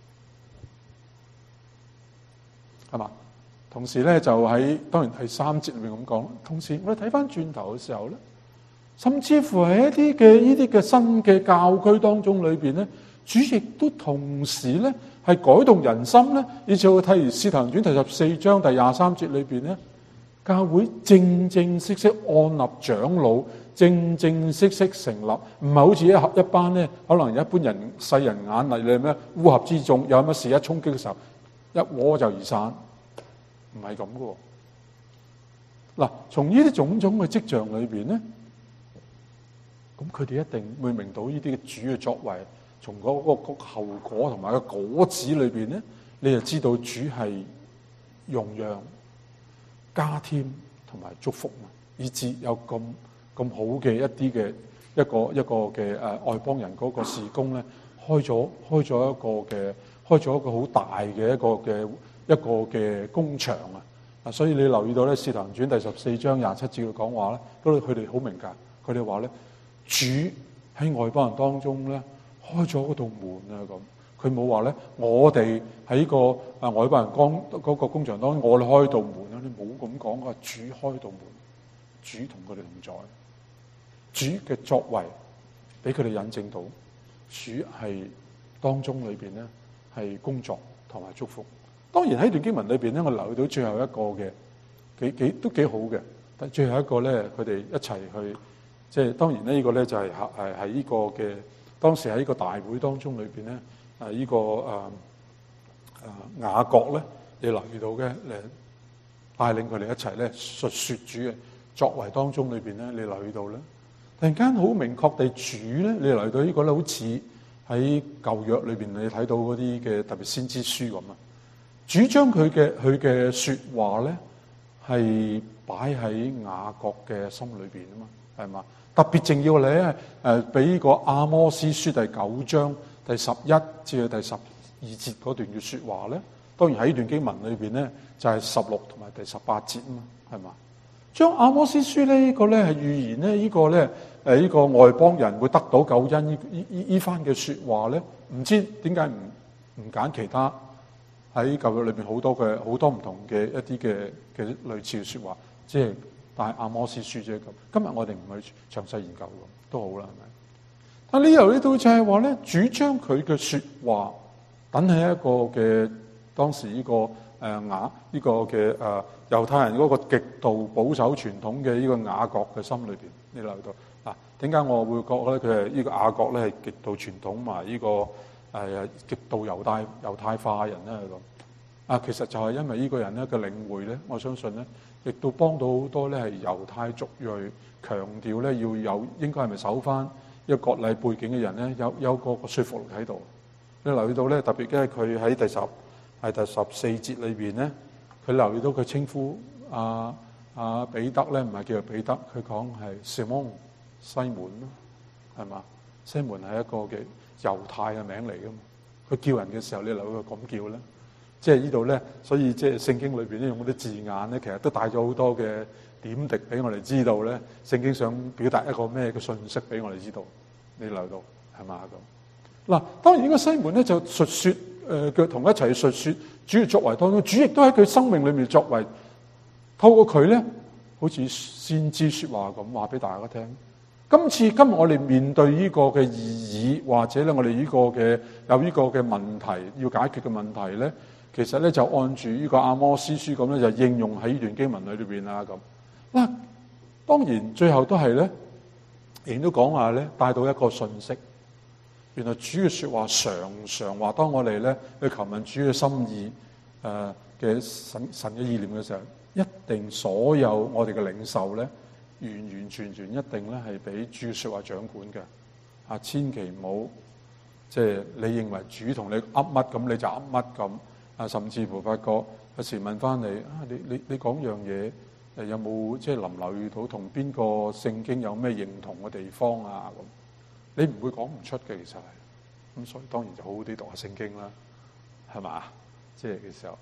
Speaker 1: 係嘛？同時咧就喺當然第三節裏面咁講。同時我哋睇翻轉頭嘅時候咧，甚至乎喺一啲嘅呢啲嘅新嘅教區當中裏邊咧，主亦都同時咧係改動人心咧。以至我睇《使徒行傳》第十四章第廿三節裏邊咧，教會正正式式按立長老，正正式式成立，唔係好似一合一班咧，可能有一般人世人眼嚟你咩烏合之眾，有乜事一衝擊嘅時候，一窩就而散，唔係咁嘅。嗱，從呢啲種種嘅跡象裏邊咧，咁佢哋一定會明到呢啲嘅主嘅作為，從嗰個個後果同埋個果子裏邊咧，你就知道主係容讓、加添同埋祝福，以致有咁咁好嘅一啲嘅一個一個嘅誒外邦人嗰個事工咧，開咗開咗一個嘅開咗一個好大嘅一個嘅一個嘅工場啊！啊，所以你留意到咧，《使徒行傳》第十四章廿七節嘅講話咧，嗰度佢哋好明㗎，佢哋話咧，主喺外邦人當中咧開咗嗰道門啊！咁佢冇話咧，我哋喺個啊外邦人工嗰個工場當中，我哋開道門啊！你冇咁講啊！主開道門，主同佢哋同在。主嘅作為俾佢哋引證到，主係當中裏邊咧係工作同埋祝福。當然喺段經文裏邊咧，我留意到最後一個嘅幾幾都幾好嘅，但最後一個咧，佢哋一齊去即係當然咧，呢個咧就係係係呢個嘅當時喺呢個大會當中裏邊咧，啊呢個誒誒雅各咧，你留意到嘅誒帶領佢哋一齊咧述説主嘅作為當中裏邊咧，你留意到咧。突然間好明確地主咧，你嚟到呢個咧，好似喺舊約裏邊你睇到嗰啲嘅特別先知書咁啊。主將佢嘅佢嘅説話咧，係擺喺雅各嘅心裏邊啊嘛，係嘛？特別正要咧誒，俾呢個阿摩司書第九章第十一至第十二節嗰段嘅説話咧，當然喺呢段經文裏邊咧，就係十六同埋第十八節啊嘛，係嘛？將阿摩司書呢、這個咧係預言咧，呢、這個咧誒呢個外邦人會得到救恩呢呢呢呢番嘅説話咧，唔知點解唔唔揀其他喺舊約裏邊好多嘅好多唔同嘅一啲嘅嘅類似嘅説話，即係但係阿摩司書啫咁。今日我哋唔去詳細研究咁都好啦，係咪？但呢度呢度就係話咧，主將佢嘅説話等喺一個嘅當時呢、這個誒雅呢個嘅誒。呃猶太人嗰個極度保守傳統嘅呢個雅各嘅心裏邊，你留意到嗱，點解我會覺得佢係呢個雅各咧係極度傳統埋呢個誒極度猶太猶太化人咧咁啊？其實就係因為呢個人咧嘅領會咧，我相信咧亦都幫到好多咧係猶太族裔強調咧要有應該係咪守翻一個割禮背景嘅人咧，有有個個說服力喺度。你留意到咧，特別嘅係佢喺第十係第十四節裏邊咧。佢留意到佢稱呼阿阿彼得咧，唔係叫做彼得，佢講係 Simon 西門咯，係嘛？西門係一個嘅猶太嘅名嚟噶嘛。佢叫人嘅時候，你留意佢咁叫咧，即係呢度咧。所以即係聖經裏邊咧用嗰啲字眼咧，其實都帶咗好多嘅點滴俾我哋知道咧。聖經想表達一個咩嘅信息俾我哋知道？你留意到係嘛咁？嗱，當然呢個西門咧就述説。誒佢同一齊述説主嘅作為當中，主亦都喺佢生命裏面作為，透過佢咧，好似先知説話咁話俾大家聽。今次今日我哋面對呢個嘅異議，或者咧我哋呢個嘅有呢個嘅問題要解決嘅問題咧，其實咧就按住呢個阿摩司書咁咧，就應用喺呢段經文裏邊啦咁。嗱，當然最後都係咧，亦都講話咧帶到一個信息。原來主嘅説話常常話，當我哋咧去求問主嘅心意，誒嘅神神嘅意念嘅時候，一定所有我哋嘅領袖咧，完完全全一定咧係俾主嘅説話掌管嘅。啊，千祈唔好即係你認為主同你噏乜咁，你就噏乜咁。啊，甚至乎發覺有時問翻你啊，你你你講樣嘢誒有冇即係臨留意到同邊個聖經有咩認同嘅地方啊咁？你唔會講唔出嘅，其實係咁，所以當然就好好啲讀下聖經啦，係嘛？即係嘅時候，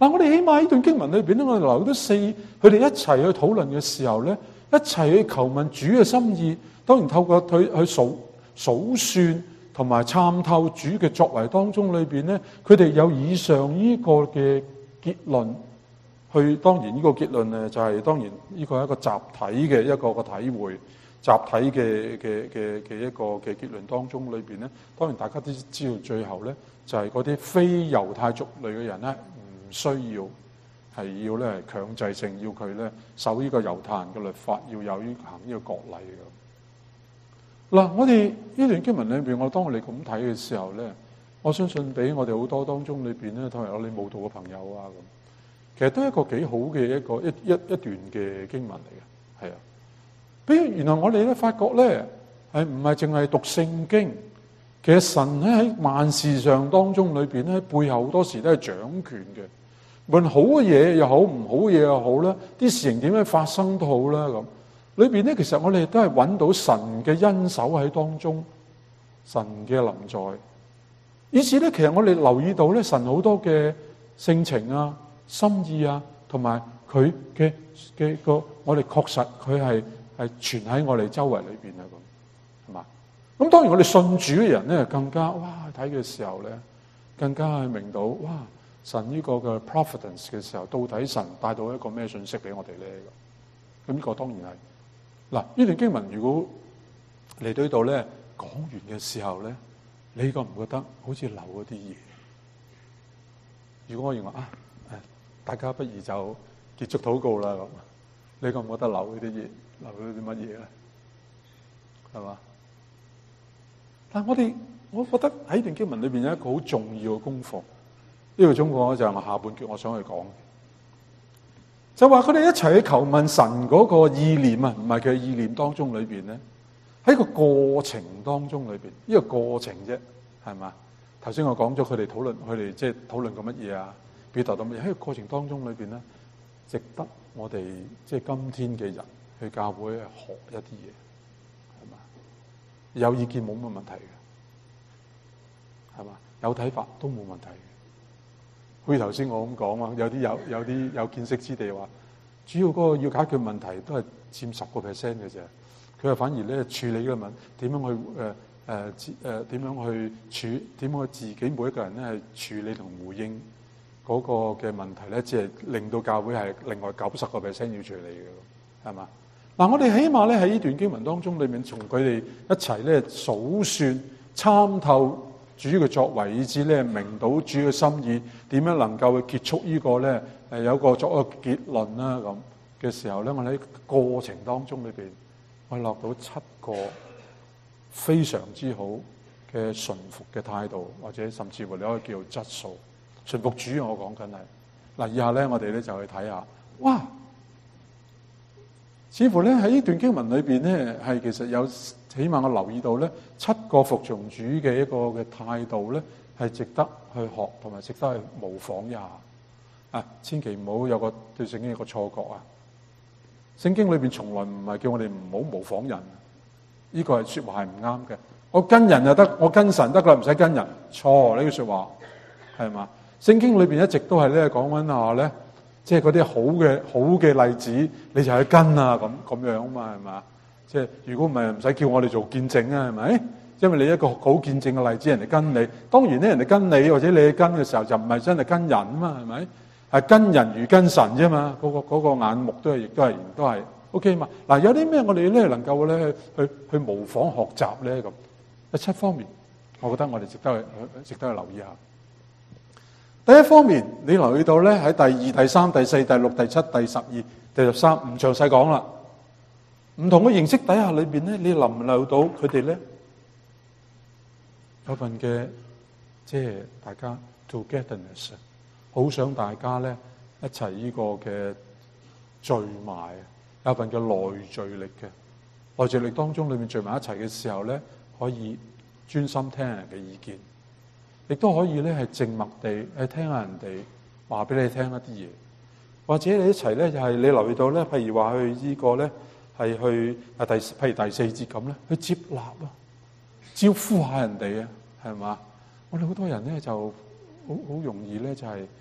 Speaker 1: 嗱，我哋起碼呢段經文裏邊咧，我哋留咗四，佢哋一齊去討論嘅時候咧，一齊去求問主嘅心意。當然透過佢去數數算同埋參透主嘅作為當中裏邊咧，佢哋有以上呢個嘅結論。去當然呢個結論咧，就係、是、當然呢個係一個集體嘅一個個體會，集體嘅嘅嘅嘅一個嘅結論當中裏邊咧，當然大家都知道最後咧，就係嗰啲非猶太族類嘅人咧，唔需要係要咧強制性要佢咧守呢個猶太人嘅律法，要有呢行呢個國禮嘅。嗱，我哋呢段經文裏邊，我當我哋咁睇嘅時候咧，我相信俾我哋好多當中裏邊咧，同埋我哋慕道嘅朋友啊咁。其實都係一個幾好嘅一個一一一段嘅經文嚟嘅，係啊。比如原來我哋咧發覺咧，係唔係淨係讀聖經？其實神咧喺萬事上當中裏邊咧，背後好多時都係掌權嘅。無論好嘅嘢又好，唔好嘅嘢又好啦，啲事情點樣發生都好啦咁。裏邊咧，其實我哋都係揾到神嘅恩手喺當中，神嘅臨在。於是咧，其實我哋留意到咧，神好多嘅性情啊、心意啊，同埋佢嘅嘅個，我哋確實佢係係存喺我哋周圍裏邊啊，咁係嘛？咁當然我哋信主嘅人咧，更加哇睇嘅時候咧，更加係明到哇神呢個嘅 providence 嘅時候，到底神帶到一個咩信息俾我哋咧？咁呢個當然係嗱，呢段經文如果嚟到呢度咧講完嘅時候咧，你覺唔覺得好似漏咗啲嘢？如果我認為啊，大家不如就結束禱告啦咁，你覺唔覺得漏咗啲嘢？漏咗啲乜嘢咧？係嘛？但係我哋，我覺得喺段經文裏邊有一個好重要嘅功課。呢個中國就係我下半句我想去講，就話佢哋一齊去求問神嗰個意念啊，唔係佢嘅意念當中裏邊咧，喺個過程當中裏邊，呢個過程啫，係嘛？頭先我講咗佢哋討論，佢哋即係討論過乜嘢啊？表達到乜嘢？喺個過程當中裏邊咧，值得我哋即係今天嘅人去教會去學一啲嘢，係嘛？有意見冇乜問題嘅，係嘛？有睇法都冇問題嘅。好似頭先我咁講啊，有啲有有啲有見識之地話，主要嗰個要解決問題都係佔十個 percent 嘅啫。佢話反而咧處理嘅問點樣去誒誒誒點樣去處點樣去自己每一個人咧係處理同回應嗰個嘅問題咧，只係令到教會係另外九十個 percent 要處理嘅，係嘛？嗱，我哋起碼咧喺呢段經文當中裏面，從佢哋一齊咧數算參透主嘅作為，以至咧明到主嘅心意，點樣能夠去結束呢個咧誒有個作一個結論啦咁嘅時候咧，我哋喺過程當中裏邊，我落到七個非常之好嘅順服嘅態度，或者甚至乎你可以叫做質素。順服主，我講緊係嗱，以下咧我哋咧就去睇下，哇！似乎咧喺呢段經文裏邊咧，係其實有起碼我留意到咧七個服從主嘅一個嘅態度咧，係值得去學同埋值得去模仿一下。啊，千祈唔好有個對聖經有個錯覺啊！聖經裏邊從來唔係叫我哋唔好模仿人，呢個係說話係唔啱嘅。我跟人就得，我跟神得啦，唔使跟人。錯，呢句說話係嘛？聖經裏邊一直都係咧講緊話咧。即係嗰啲好嘅好嘅例子，你就去跟啊咁咁樣啊嘛，係嘛？即係如果唔係，唔使叫我哋做見證啊，係咪？因為你一個好見證嘅例子，人哋跟你，當然咧，人哋跟你或者你去跟嘅時候，就唔係真係跟人啊嘛，係咪？係跟人如跟神啫嘛。嗰個嗰個眼目都係，亦都係，都係 OK 嘛。嗱，有啲咩我哋咧能夠咧去去去模仿學習咧咁？喺七方面，我覺得我哋值得去值得去留意下。第一方面，你留意到咧喺第二、第三、第四、第六、第七、第十二、第十三，唔詳細講啦。唔同嘅形式底下裏邊咧，你留唔留到佢哋咧有份嘅，即係大家 togetherness， 好想大家咧一齊呢個嘅聚埋，有份嘅內聚力嘅內聚力當中裏面聚埋一齊嘅時候咧，可以專心聽人嘅意見。亦都可以咧，係靜默地去聽下人哋話俾你聽一啲嘢，或者你一齊咧，就係你留意到咧，譬如話去呢個咧，係去啊第譬如第四節咁咧，去接納啊，招呼下人哋啊，係嘛？我哋好多人咧就好好容易咧，就係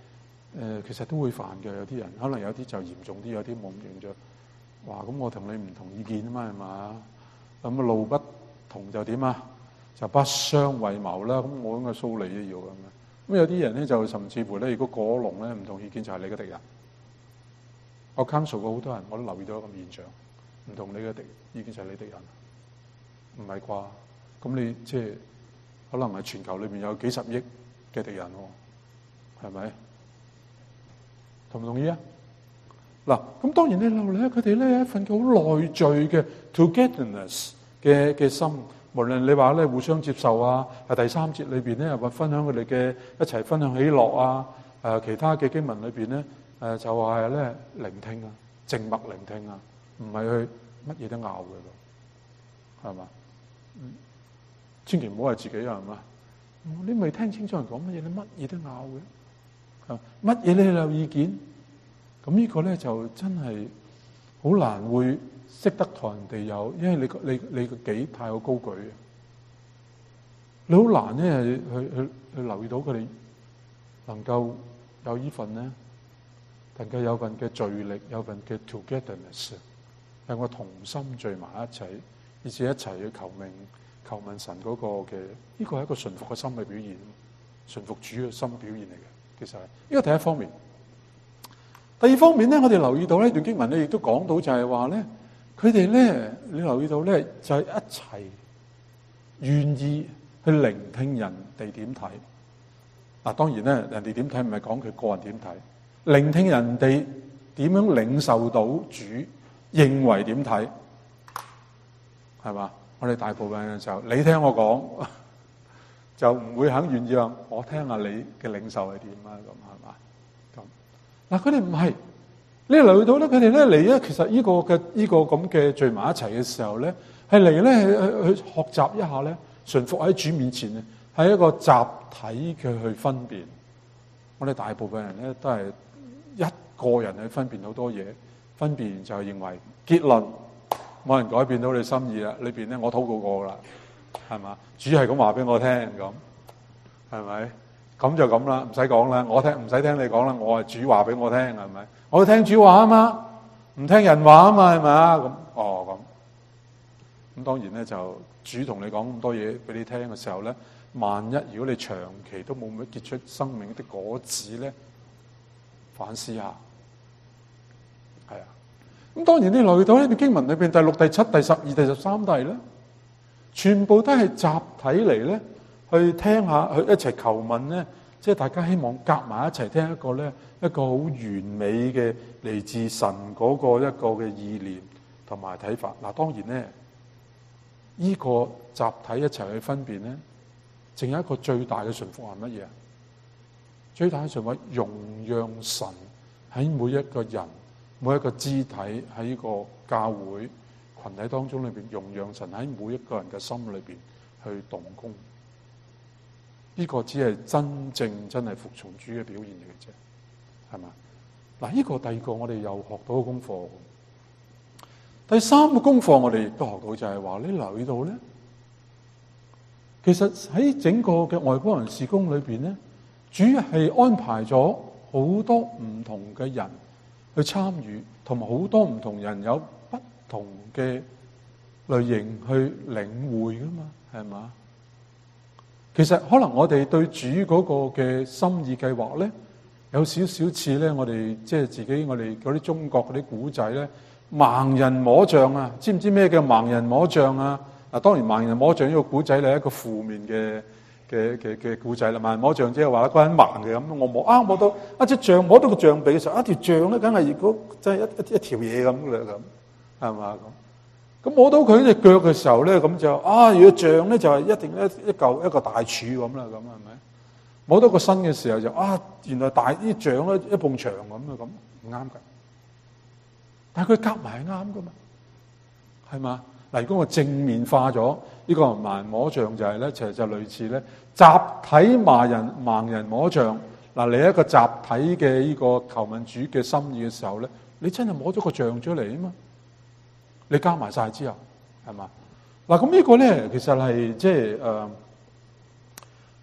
Speaker 1: 呃、其實都會煩嘅。有啲人可能有啲就嚴重啲，有啲冇咁嚴重。哇！咁我同你唔同意見啊嘛，係嘛？咁路不同就點啊？就不相為謀啦。咁我應該蘇你都要咁樣。咁有啲人咧就甚至乎咧，如果過咗龍咧，唔同意見就係你嘅敵人。我 counsel 過好多人，我都留意到一個現象，唔同你嘅敵意見就係你敵人，唔係啩？咁你即係可能係全球裏面有幾十億嘅敵人喎，係咪？同唔同意啊？嗱，咁當然咧，後嚟咧，佢哋咧有一份好內聚嘅 togetherness 嘅嘅心，無論你話咧互相接受啊，係第三節裏邊咧話分享佢哋嘅一齊分享喜樂啊，誒其他嘅經文裏邊咧誒就係咧聆聽啊，靜默聆聽啊，唔係去乜嘢都拗嘅咯，係嘛？嗯，千祈唔好話自己啊，係嘛？你未聽清楚人講乜嘢，你乜嘢都拗嘅，係乜嘢你都有意見？咁呢個咧就真係好難會識得同人哋有，因為你你你個己太過高舉，你好難咧去去去留意到佢哋能夠有呢份咧，能夠有份嘅聚力，有份嘅 togetherness， 有個同心聚埋一齊，以至一齊去求命、求問神嗰個嘅，呢個係一個順服嘅心嘅表現，順服主嘅心表現嚟嘅。其實係呢個第一方面。第二方面咧，我哋留意到呢段經文咧，亦都講到就係話咧，佢哋咧，你留意到咧，就係一齊願意去聆聽人哋點睇。嗱，當然咧，人哋點睇唔係講佢個人點睇，聆聽人哋點樣領受到主認為點睇，係嘛？我哋大部分嘅時候，你聽我講，就唔會肯願意話我聽下你嘅領受係點啊？咁係嘛？嗱，佢哋唔係，你留意到咧，佢哋咧嚟咧，其實呢個嘅呢個咁嘅聚埋一齊嘅時候咧，係嚟咧去去學習一下咧，順服喺主面前咧，係一個集體嘅去分辨。我哋大部分人咧都係一個人去分辨好多嘢，分辨就係認為結論冇人改變到你心意啦。裏邊咧我禱告過啦，係嘛？主係咁話俾我聽咁，係咪？咁就咁啦，唔使講啦，我聽唔使聽你講啦，我係主話俾我聽，係咪？我要聽主話啊嘛，唔聽人話啊嘛，係咪啊？咁哦咁，咁當然咧就主同你講咁多嘢俾你聽嘅時候咧，萬一如果你長期都冇乜結出生命的果子咧，反思下，係啊。咁當然你留意到呢段經文裏邊第六、第七、第十二、第十三題咧，全部都係集體嚟咧。去聽下，去一齊求問咧，即係大家希望夾埋一齊聽一個咧，一個好完美嘅嚟自神嗰個一個嘅意念同埋睇法。嗱，當然咧，呢個集體一齊去分辨咧，淨有一個最大嘅順服係乜嘢？最大嘅順服，容讓神喺每一個人、每一個肢體喺呢個教會群體當中裏邊，容讓神喺每一個人嘅心裏邊去動工。呢個只係真正真係服從主嘅表現嚟嘅啫，係嘛？嗱，呢個第二個我哋又學到個功課。第三個功課我哋亦都學到就係話，你留意到咧，其實喺整個嘅外邦人事工裏邊咧，主係安排咗好多唔同嘅人去參與，同埋好多唔同人有不同嘅類型去領會噶嘛，係嘛？其實可能我哋對主嗰個嘅心意計劃咧，有少少似咧，我哋即係自己我哋嗰啲中國嗰啲古仔咧，盲人摸象啊，知唔知咩叫盲人摸象啊？嗱，當然盲人摸象呢個古仔咧係一個負面嘅嘅嘅嘅古仔啦。盲人摸象即係話一個人盲嘅咁，我摸啊摸到一隻象，摸到個象鼻嘅時候，一條象咧梗係如果真係一一一條嘢咁啦咁，係嘛咁？咁摸到佢隻腳嘅時候咧，咁就啊，如果象咧就係一定一一嚿一個大柱咁啦，咁係咪？摸到個身嘅時候就啊，原來大啲象咧一埲牆咁啊，咁唔啱㗎。但係佢夾埋係啱㗎嘛，係嘛？嗱，如果我正面化咗呢個盲摸象就係咧，其實就類似咧集體盲人盲人摸象。嗱，你一個集體嘅呢個求問主嘅心意嘅時候咧，你真係摸咗個象出嚟啊嘛！你加埋晒之後，係嘛？嗱，咁呢個咧，其實係即係誒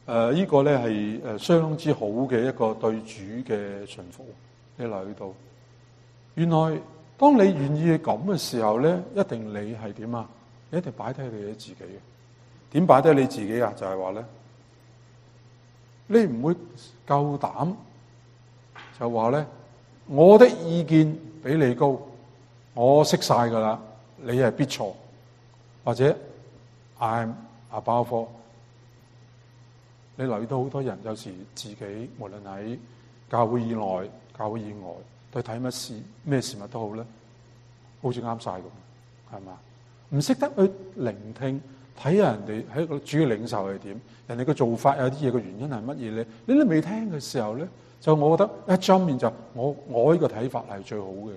Speaker 1: 誒呢個咧係誒相當之好嘅一個對主嘅順服。你留意到，原來當你願意去咁嘅時候咧，一定你係點啊？你一定擺低你自己嘅。點擺低你自己啊？就係話咧，你唔會夠膽就話咧，我的意見比你高，我識晒噶啦，你係必錯，或者 I'm above all。你留意到好多人有時自己無論喺教會以內、教會以外，對睇乜事咩事物都好咧，好似啱晒咁，係嘛？唔識得去聆聽，睇下人哋喺個主要領袖係點，人哋嘅做法有啲嘢嘅原因係乜嘢咧？你都未聽嘅時候咧，就我覺得一張面就我我呢個睇法係最好嘅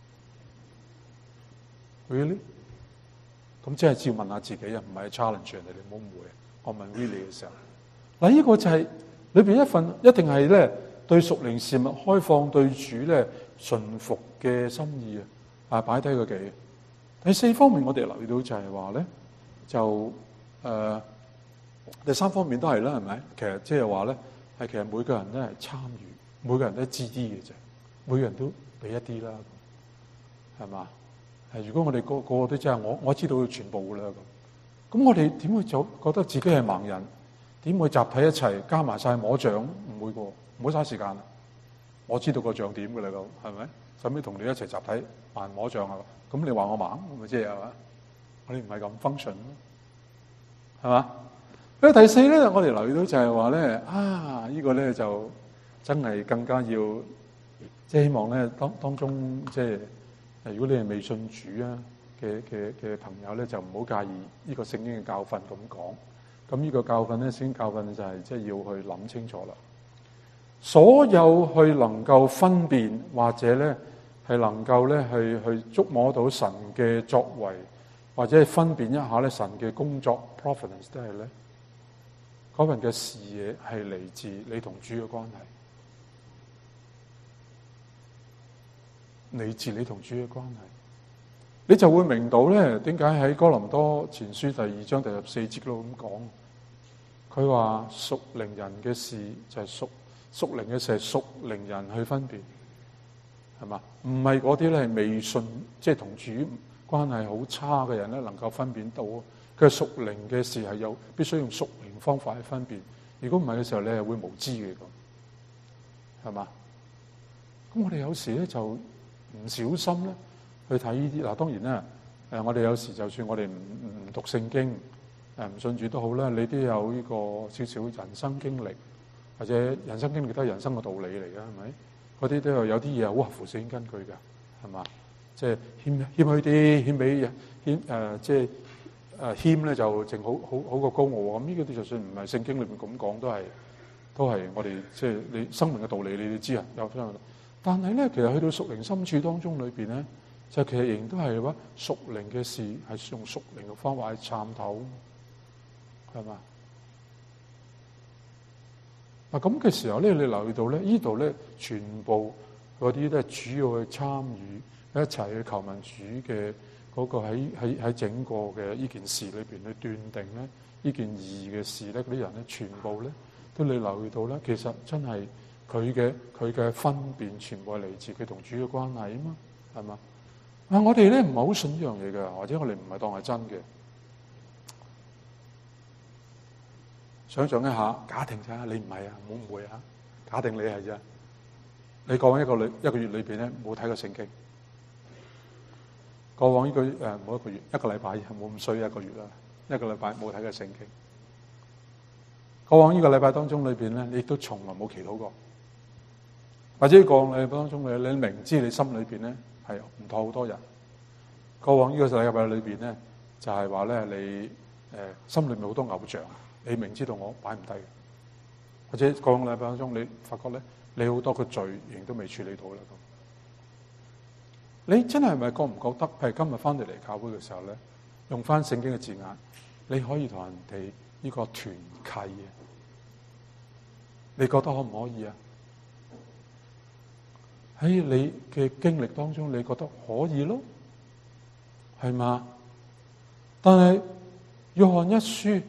Speaker 1: 咁。Really？咁即係照問下自己啊，唔係 challenge 人哋，你唔好誤會。我問 Really 嘅時候。嗱，呢個就係裏邊一份一定係咧對屬靈事物開放、對主咧順服嘅心意啊！啊，擺低個己。第四方面，我哋留意到就係話咧，就誒、呃、第三方面都係啦，係咪？其實即係話咧，係其實每個人都係參與，每個人都知啲嘅啫，每個人都俾一啲啦，係嘛？係如果我哋個個都真係我我知道全部啦咁，咁我哋點會就覺得自己係盲人？點會集體一齊加埋晒摸獎？唔會個，唔好嘥時間啦。我知道個獎點嘅啦，咁係咪？使唔使同你一齊集體扮摸獎啊？咁你話我盲，咪即係係嘛？我哋唔係咁 function 咯，係嘛？咁第四咧，我哋留意到就係話咧，啊，呢個咧就真係更加要，即係希望咧當當中即係，如果你係未信主啊嘅嘅嘅朋友咧，就唔好介意呢個聖經嘅教訓咁講。咁呢個教訓咧，聖經教訓就係即係要去諗清楚啦。所有去能夠分辨或者咧係能夠咧去去觸摸到神嘅作為，或者係分辨一下咧神嘅工作 providence 都係咧嗰份嘅視野係嚟自你同主嘅關係，嚟自你同主嘅關係，你就會明到咧點解喺哥林多前書第二章第十四節度咁講。佢話屬靈人嘅事就係屬屬靈嘅事係屬靈人去分辨，係嘛？唔係嗰啲咧係未信，即係同主關係好差嘅人咧，能夠分辨到。佢係屬靈嘅事係有必須用屬靈方法去分辨。如果唔係嘅時候，你係會無知嘅咁，係嘛？咁我哋有時咧就唔小心咧去睇呢啲嗱。當然啦，誒我哋有時就算我哋唔唔讀聖經。誒唔信主都好啦，你都有呢個少少人生經歷，或者人生經歷都係人生嘅道理嚟嘅，係咪？嗰啲都有有啲嘢好合乎聖經根據嘅，係嘛？即係謙謙虛啲，謙俾謙誒，即係誒謙咧就淨好好好過高傲咁。呢個啲就算唔係聖經裏面咁講，都係都係我哋即係你生命嘅道理，你哋知啊。有但係咧，其實去到屬靈深處當中裏邊咧，就其實仍然都係話屬靈嘅事係用屬靈嘅方法去參透。係嘛？嗱咁嘅時候咧，你留意到咧，呢度咧全部嗰啲都係主要去參與一齊去求問主嘅嗰個喺喺喺整個嘅呢件事裏邊去斷定咧呢件義嘅事咧，嗰啲人咧全部咧都你留意到咧，其實真係佢嘅佢嘅分辨全部係嚟自佢同主嘅關係啊嘛，係嘛？啊，我哋咧唔係好信呢樣嘢嘅，或者我哋唔係當係真嘅。想象一下，假定咋？你唔係啊，唔好誤會啊！假定你係啫。你過往一個禮一個月裏邊咧，冇睇過聖經。過往呢個誒冇一個月，一個禮拜冇咁衰一個月啦，一個禮拜冇睇過聖經。過往呢個禮拜當中裏邊咧，你亦都從來冇祈禱過。或者過往禮拜當中你你明知你心裏邊咧係唔妥好多人。過往呢個禮拜裏邊咧，就係話咧你誒、呃、心裏面好多偶像。你明知道我擺唔低，或者個禮拜當中你發覺咧，你好多個罪仍都未處理到啦。咁，你真係咪覺唔覺得？譬如今日翻嚟嚟教會嘅時候咧，用翻聖經嘅字眼，你可以同人哋呢個團契嘅，你覺得可唔可以啊？喺你嘅經歷當中，你覺得可以咯，係嘛？但係約翰一書。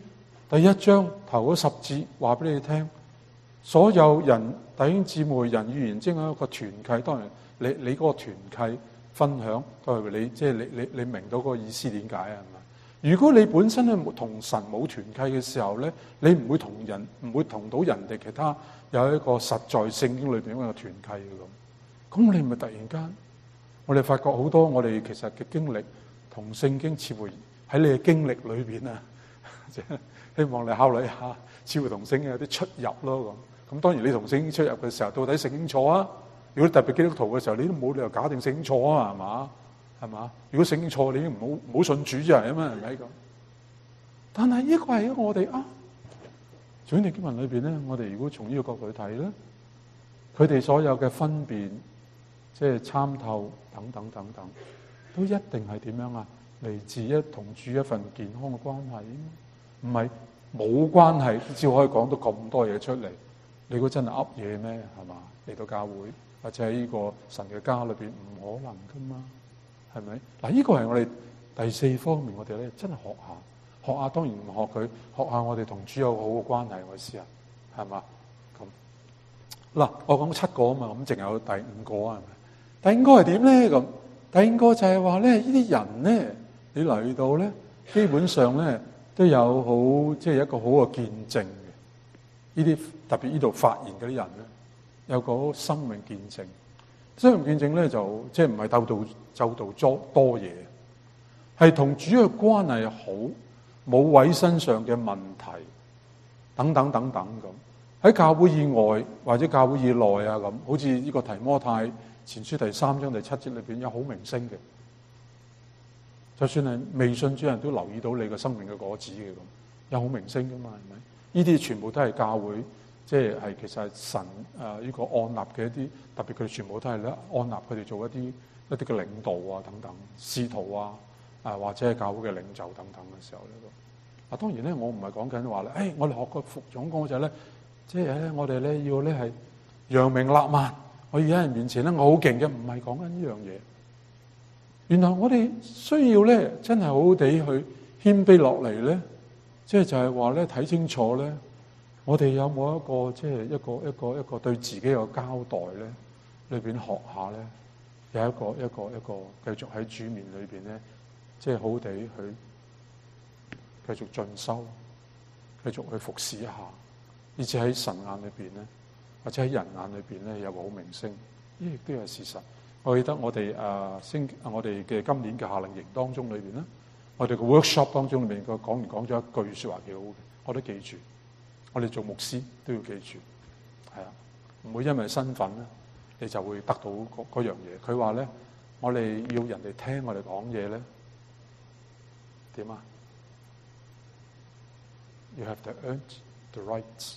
Speaker 1: 第一章頭嗰十節話俾你聽，所有人弟兄姊妹人與人之間一個團契，當然你你嗰個團契分享，當然你即係、就是、你你你明到嗰個意思點解啊？係咪？如果你本身咧同神冇團契嘅時候咧，你唔會同人唔會同到人哋其他有一個實在聖經裏邊一個團契嘅咁，咁你咪突然間，我哋發覺好多我哋其實嘅經歷同聖經似乎喺你嘅經歷裏邊啊，希望你考慮下，似乎同聖經有啲出入咯咁。咁當然你同聖經出入嘅時候，到底聖經錯啊？如果你特別基督徒嘅時候，你都冇理由假定聖經錯啊，係嘛？係嘛？如果聖經錯，你已經唔好唔好信主啫，係嘛？係咪咁？但係呢個係我哋啊，喺聖經文裏邊咧，我哋如果從呢個角度去睇咧，佢哋所有嘅分辨，即係參透等等等等，都一定係點樣啊？嚟自一同主一份健康嘅關係，唔係冇關係，只可以講到咁多嘢出嚟。你估真係噏嘢咩？係嘛？嚟到教會或者喺呢個神嘅家裏邊，唔可能噶嘛？係咪？嗱，呢個係我哋第四方面，我哋咧真係學下，學下當然唔學佢，學下我哋同主有好嘅關係，我試下，係嘛？咁嗱，我講七個啊嘛，咁淨有第五個啊，係咪？第五個係點咧？咁第五個就係話咧，呢啲人咧，你嚟到咧，基本上咧都有好即係一個好嘅見證嘅。呢啲特別呢度發言嗰啲人咧，有個生命見證。生命見證咧就即係唔係鬥到就到多多嘢，係同主嘅關係好，冇位身上嘅問題，等等等等咁。喺教會以外或者教會以內啊咁，好似呢個提摩太前書第三章第七節裏邊有好明星嘅，就算係未信主人都留意到你個生命嘅果子嘅咁，有好明星噶嘛，係咪？呢啲全部都係教會。即係係其實係神誒呢、這個按立嘅一啲，特別佢哋全部都係咧按立佢哋做一啲一啲嘅領導啊等等，使徒啊啊或者係教會嘅領袖等等嘅時候咧都。啊當然咧，我唔係講緊話咧，誒、哎、我哋學過服種講就係咧，即係咧我哋咧要咧係揚名立萬，我而家喺人面前咧我好勁嘅，唔係講緊呢樣嘢。原來我哋需要咧真係好好地去謙卑落嚟咧，即係就係話咧睇清楚咧。我哋有冇一個即係一個一個一個對自己嘅交代咧？裏邊學下咧，有一個一個一個繼續喺主面裏邊咧，即係好地去繼續進修，繼續去服侍一下，以至喺神眼裏邊咧，或者喺人眼裏邊咧有個好明星，呢亦都係事實。我記得我哋誒星我哋嘅今年嘅夏令營當中裏邊咧，我哋嘅 workshop 當中裏邊個講完講咗一句説話幾好嘅，我都記住。我哋做牧師都要記住，係啊，唔會因為身份咧，你就會得到嗰嗰樣嘢。佢話咧，我哋要人哋聽我哋講嘢咧，點啊 ？You have to earn the rights。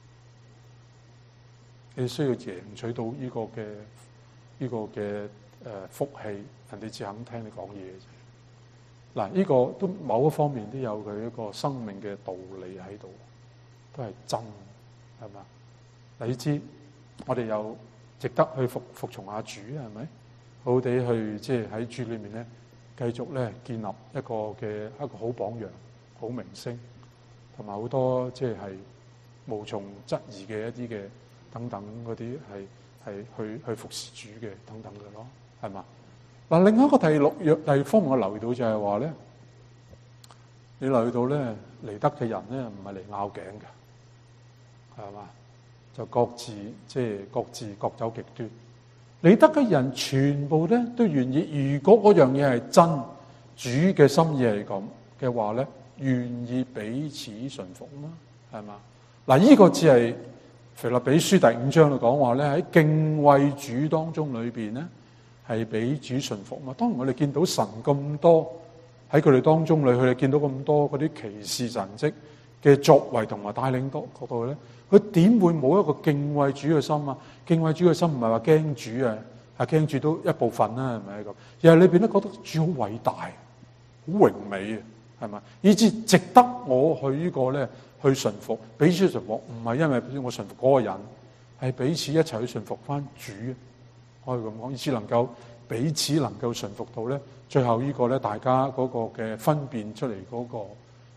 Speaker 1: 你需要贏取到呢個嘅呢個嘅誒福氣，人哋至肯聽你講嘢。嗱，呢個都某一方面都有佢一個生命嘅道理喺度。都係真，係嘛？你知我哋又值得去服服從下主，係咪？好好地去即係喺主裏面咧，繼續咧建立一個嘅一個好榜樣、好明星，同埋好多即係係無從質疑嘅一啲嘅等等嗰啲係係去去服侍主嘅等等嘅咯，係嘛？嗱，另外一個第六約第二方面我留意到就係話咧，你留意到咧嚟得嘅人咧唔係嚟拗頸嘅。係嘛？就各自即係各自各走極端。嚟得嘅人全部咧都願意。如果嗰樣嘢係真，主嘅心意係咁嘅話咧，願意彼此順服嘛？係嘛？嗱，呢個只係腓立比書第五章度講話咧，喺敬畏主當中裏邊咧係彼此順服嘛。當然我哋見到神咁多喺佢哋當中裏，佢哋見到咁多嗰啲奇事神蹟嘅作為同埋帶領多嗰度咧。佢點會冇一個敬畏主嘅心啊？敬畏主嘅心唔係話驚主啊，係驚主都一部分啦，係咪咁？而係裏邊咧覺得主好偉大、好榮美啊，係咪？以至值得我去呢個咧去順服，彼此順服，唔係因為我順服嗰個人，係彼此一齊去順服翻主。可以咁講，以至能夠彼此能夠順服到咧，最後呢個咧大家嗰個嘅分辨出嚟嗰個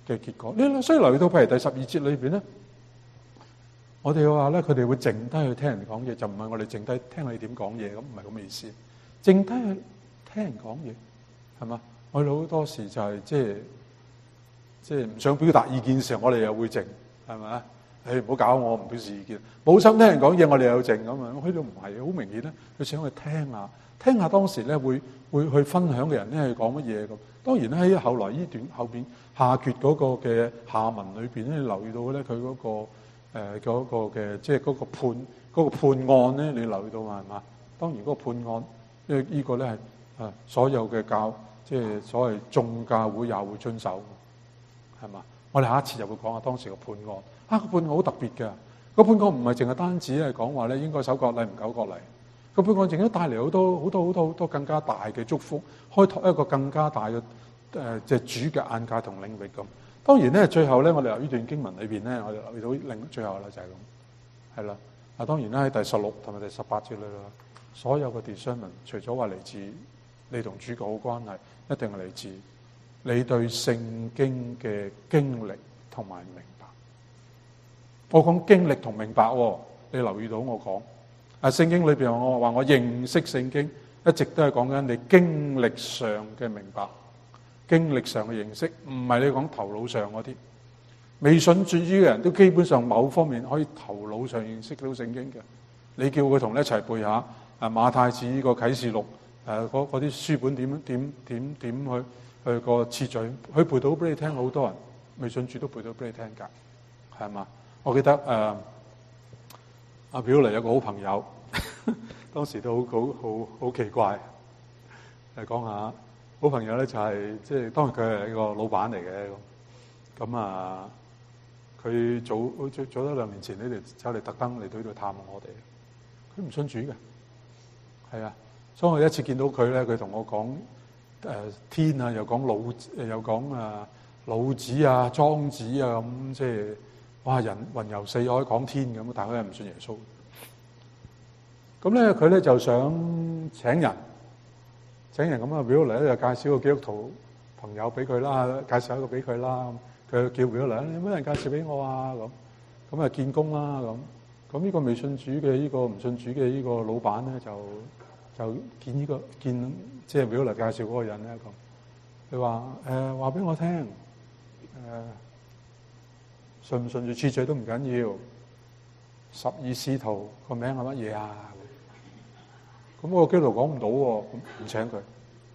Speaker 1: 嘅結果。呢所以嚟到譬如第十二節裏邊咧，我哋話咧，佢哋會靜低去聽人講嘢，就唔係我哋靜低聽你點講嘢，咁唔係咁嘅意思。靜低去聽人講嘢，係嘛？我哋好多時就係即係即係唔想表達意見嘅時候，我哋又會靜，係咪啊？誒唔好搞我，唔表示意見。冇心聽人講嘢，我哋又靜咁啊！佢都唔係，好明顯咧，佢想去聽下，聽下當時咧會會去分享嘅人咧係講乜嘢咁。當然咧喺後來呢段後邊下決嗰個嘅下文裏邊咧，你留意到咧佢嗰個誒嗰、呃嗰個嘅即係嗰個判嗰、嗰個判案咧，你留意到嘛係嘛？當然嗰個判案，因為呢個咧係啊所有嘅教即係所謂眾教會也會遵守，係嘛？我哋下一次就會講下當時嘅判案。啊，個判案好特別嘅，個判案唔係淨係單止係講話咧應該守割禮唔守割禮，個判案仲帶嚟好多好多好多好多更加大嘅祝福，開拓一個更加大嘅誒即係主嘅眼界同領域咁。當然咧，最後咧，我哋由呢段經文裏邊咧，我哋留意到另最後啦就係咁，係啦。啊，當然啦，喺第十六同埋第十八節裏啦，所有嘅 discernment 除咗話嚟自你同主嘅好關係，一定係嚟自你對聖經嘅經歷同埋明白。我講經歷同明白，你留意到我講啊？聖經裏邊我話我認識聖經，一直都係講緊你經歷上嘅明白，經歷上嘅認識，唔係你講頭腦上嗰啲。未信主嘅人都基本上某方面可以頭腦上認識到聖經嘅。你叫佢同你一齊背下啊馬太子呢個啟示錄誒嗰嗰啲書本點點點點去去個次序，佢背到俾你聽。好多人未信主都背到俾你聽㗎，係嘛？我記得誒阿表嚟有個好朋友，當時都好好好好奇怪。嚟講下好朋友咧，就係即係當然佢係一個老闆嚟嘅咁。咁啊，佢早早早咗兩年前，你哋走嚟特登嚟到呢度探我哋。佢唔信主嘅，係啊。所以我一次見到佢咧，佢同我講誒、呃、天啊，又講老又講啊老子啊莊子啊咁，即係。哇！人雲遊四海講天咁，但係佢又唔信耶穌。咁咧，佢咧就想請人，請人咁啊 Will 嚟咧就介紹個基督徒朋友俾佢啦，介紹一個俾佢啦。佢叫 Will 嚟，有冇人介紹俾我啊？咁咁啊見工啦咁。咁呢個未信主嘅呢個唔信主嘅呢個老闆咧，就就見呢個見即係 Will 嚟介紹嗰個人咧咁。佢話誒話俾我聽誒。呃信唔信住次序都唔緊要，十二使徒個名係乜嘢啊？咁我個基督徒講唔到喎，唔請佢。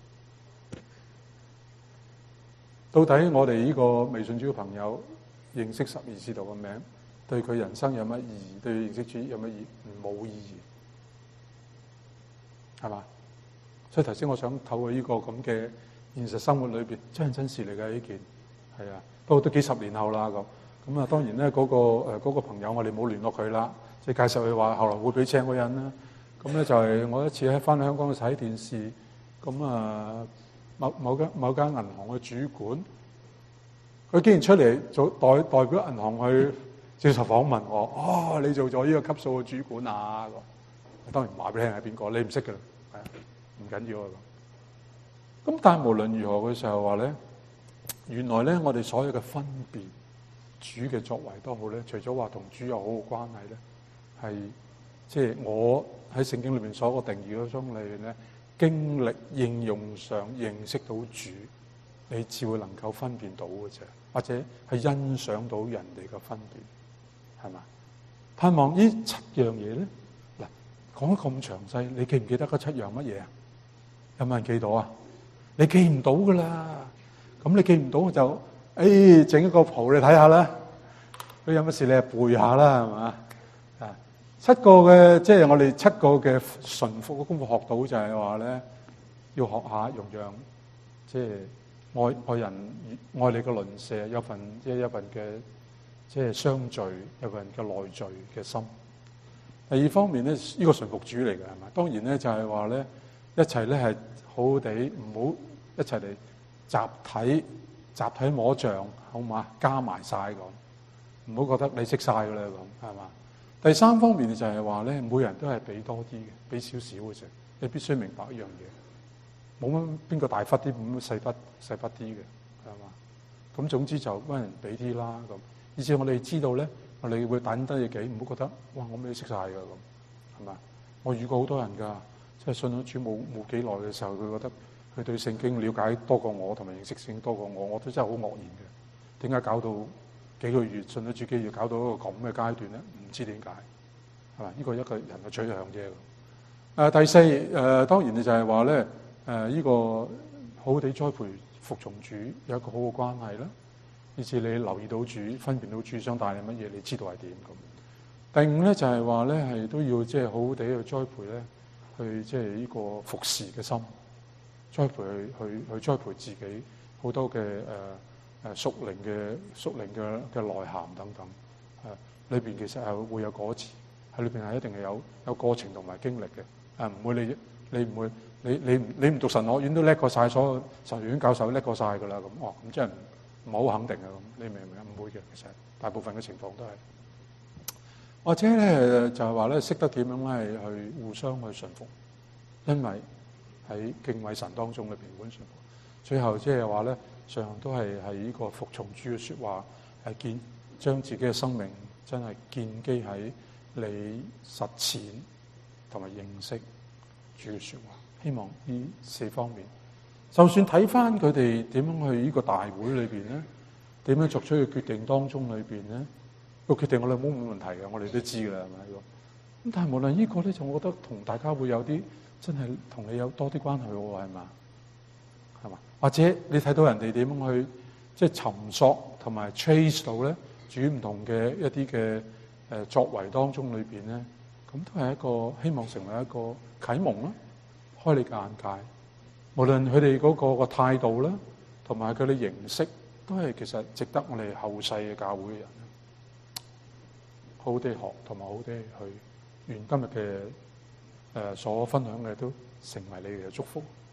Speaker 1: 到底我哋呢個未信主嘅朋友認識十二使徒個名，對佢人生有乜意義？對認識主有乜意義？冇意義，係嘛？所以頭先我想透過呢個咁嘅現實生活裏邊，真係真事嚟嘅呢件，係啊，不過都幾十年後啦咁。咁啊，當然咧，嗰個誒嗰個朋友，我哋冇聯絡佢啦。即係介紹佢話，後來會俾請嗰人啦。咁咧就係我一次喺翻香港睇電視，咁啊某某間某間銀行嘅主管，佢竟然出嚟做代代表銀行去接受訪問我。哦，你做咗呢個級數嘅主管啊？咁當然話俾你聽係邊個，你唔識㗎啦，係啊，唔緊要啊。咁但係無論如何嘅時候話咧，原來咧我哋所有嘅分別。主嘅作為都好咧，除咗話同主有好嘅關係咧，係即係我喺聖經裏面所個定義嗰種裏面咧，經歷應用上認識到主，你至會能夠分辨到嘅啫，或者係欣賞到人哋嘅分別，係嘛？盼望呢七樣嘢咧，嗱講得咁詳細，你記唔記得嗰七樣乜嘢啊？有冇人記到啊？你記唔到噶啦，咁你記唔到就。誒，整、哎、一個譜你睇下啦，佢有乜事你係背下啦，係嘛？啊，七個嘅即係我哋七個嘅順服嘅功課學到就係話咧，要學下容讓，即係愛愛人愛你嘅鄰舍，有份即係一份嘅即係相聚，有份嘅內聚嘅心。第二方面咧，呢、這個順服主嚟嘅係嘛？當然咧就係話咧，一齊咧係好好地，唔好一齊嚟集體。集體摸象好嘛？加埋晒咁，唔好覺得你識晒噶啦咁，係嘛？第三方面就係話咧，每人都係俾多啲嘅，俾少少嘅啫。你必須明白一樣嘢，冇乜邊個大忽啲，咁細忽細忽啲嘅，係嘛？ 咁總之就揾人俾啲啦咁。以至我哋知道咧，我哋會等得嘢幾，唔好覺得哇我咩識晒㗎咁，係嘛？我遇過好多人㗎，即係信咗主冇冇幾耐嘅時候，佢覺得佢對聖經了解多過我，同埋認識聖經多過我，我都真係好愕然嘅。點解搞到幾個月信咗主幾月，搞到一個咁嘅階段咧？唔知點解，係嘛？呢個一個人嘅取向啫。誒、呃、第四誒、呃、當然就係話咧誒呢個好好地栽培服從主，有一個好嘅關係啦。以至你留意到主，分辨到主想帶你乜嘢，你知道係點咁。第五咧就係話咧係都要即係好好地去栽培咧，去即係呢個服侍嘅心，栽培去去去栽培自己好多嘅誒誒屬靈嘅屬靈嘅嘅內涵等等。誒裏邊其實係會有果子，喺裏邊係一定係有有過程同埋經歷嘅。誒唔會你你唔會你你你唔讀神學院都叻過晒所有神學院教授叻過晒㗎啦咁。哦咁即係。唔好肯定啊！咁你明唔明啊？唔會嘅，其實大部分嘅情況都係，或者咧就係話咧識得點樣咧去互相去順服，因為喺敬畏神當中裏邊本順服。最後即係話咧，上都係係呢個服從主嘅説話，係建將自己嘅生命真係建基喺你實踐同埋認識主嘅説話。希望呢四方面。就算睇翻佢哋點樣去呢個大會裏邊咧，點樣作出嘅決定當中裏邊咧，個決定我哋冇冇問題嘅，我哋都知㗎啦，係咪？咁但係無論呢個咧，就我覺得同大家會有啲真係同你有多啲關係喎，係嘛？係嘛？或者你睇到人哋點樣去即係尋索同埋 trace 到咧，主唔同嘅一啲嘅誒作為當中裏邊咧，咁都係一個希望成為一個啟蒙啦，開你嘅眼界。無論佢哋嗰個個態度啦，同埋佢哋形式，都係其實值得我哋後世嘅教會嘅人好好地學，同埋好好地去。願今日嘅誒所分享嘅都成為你哋嘅祝福。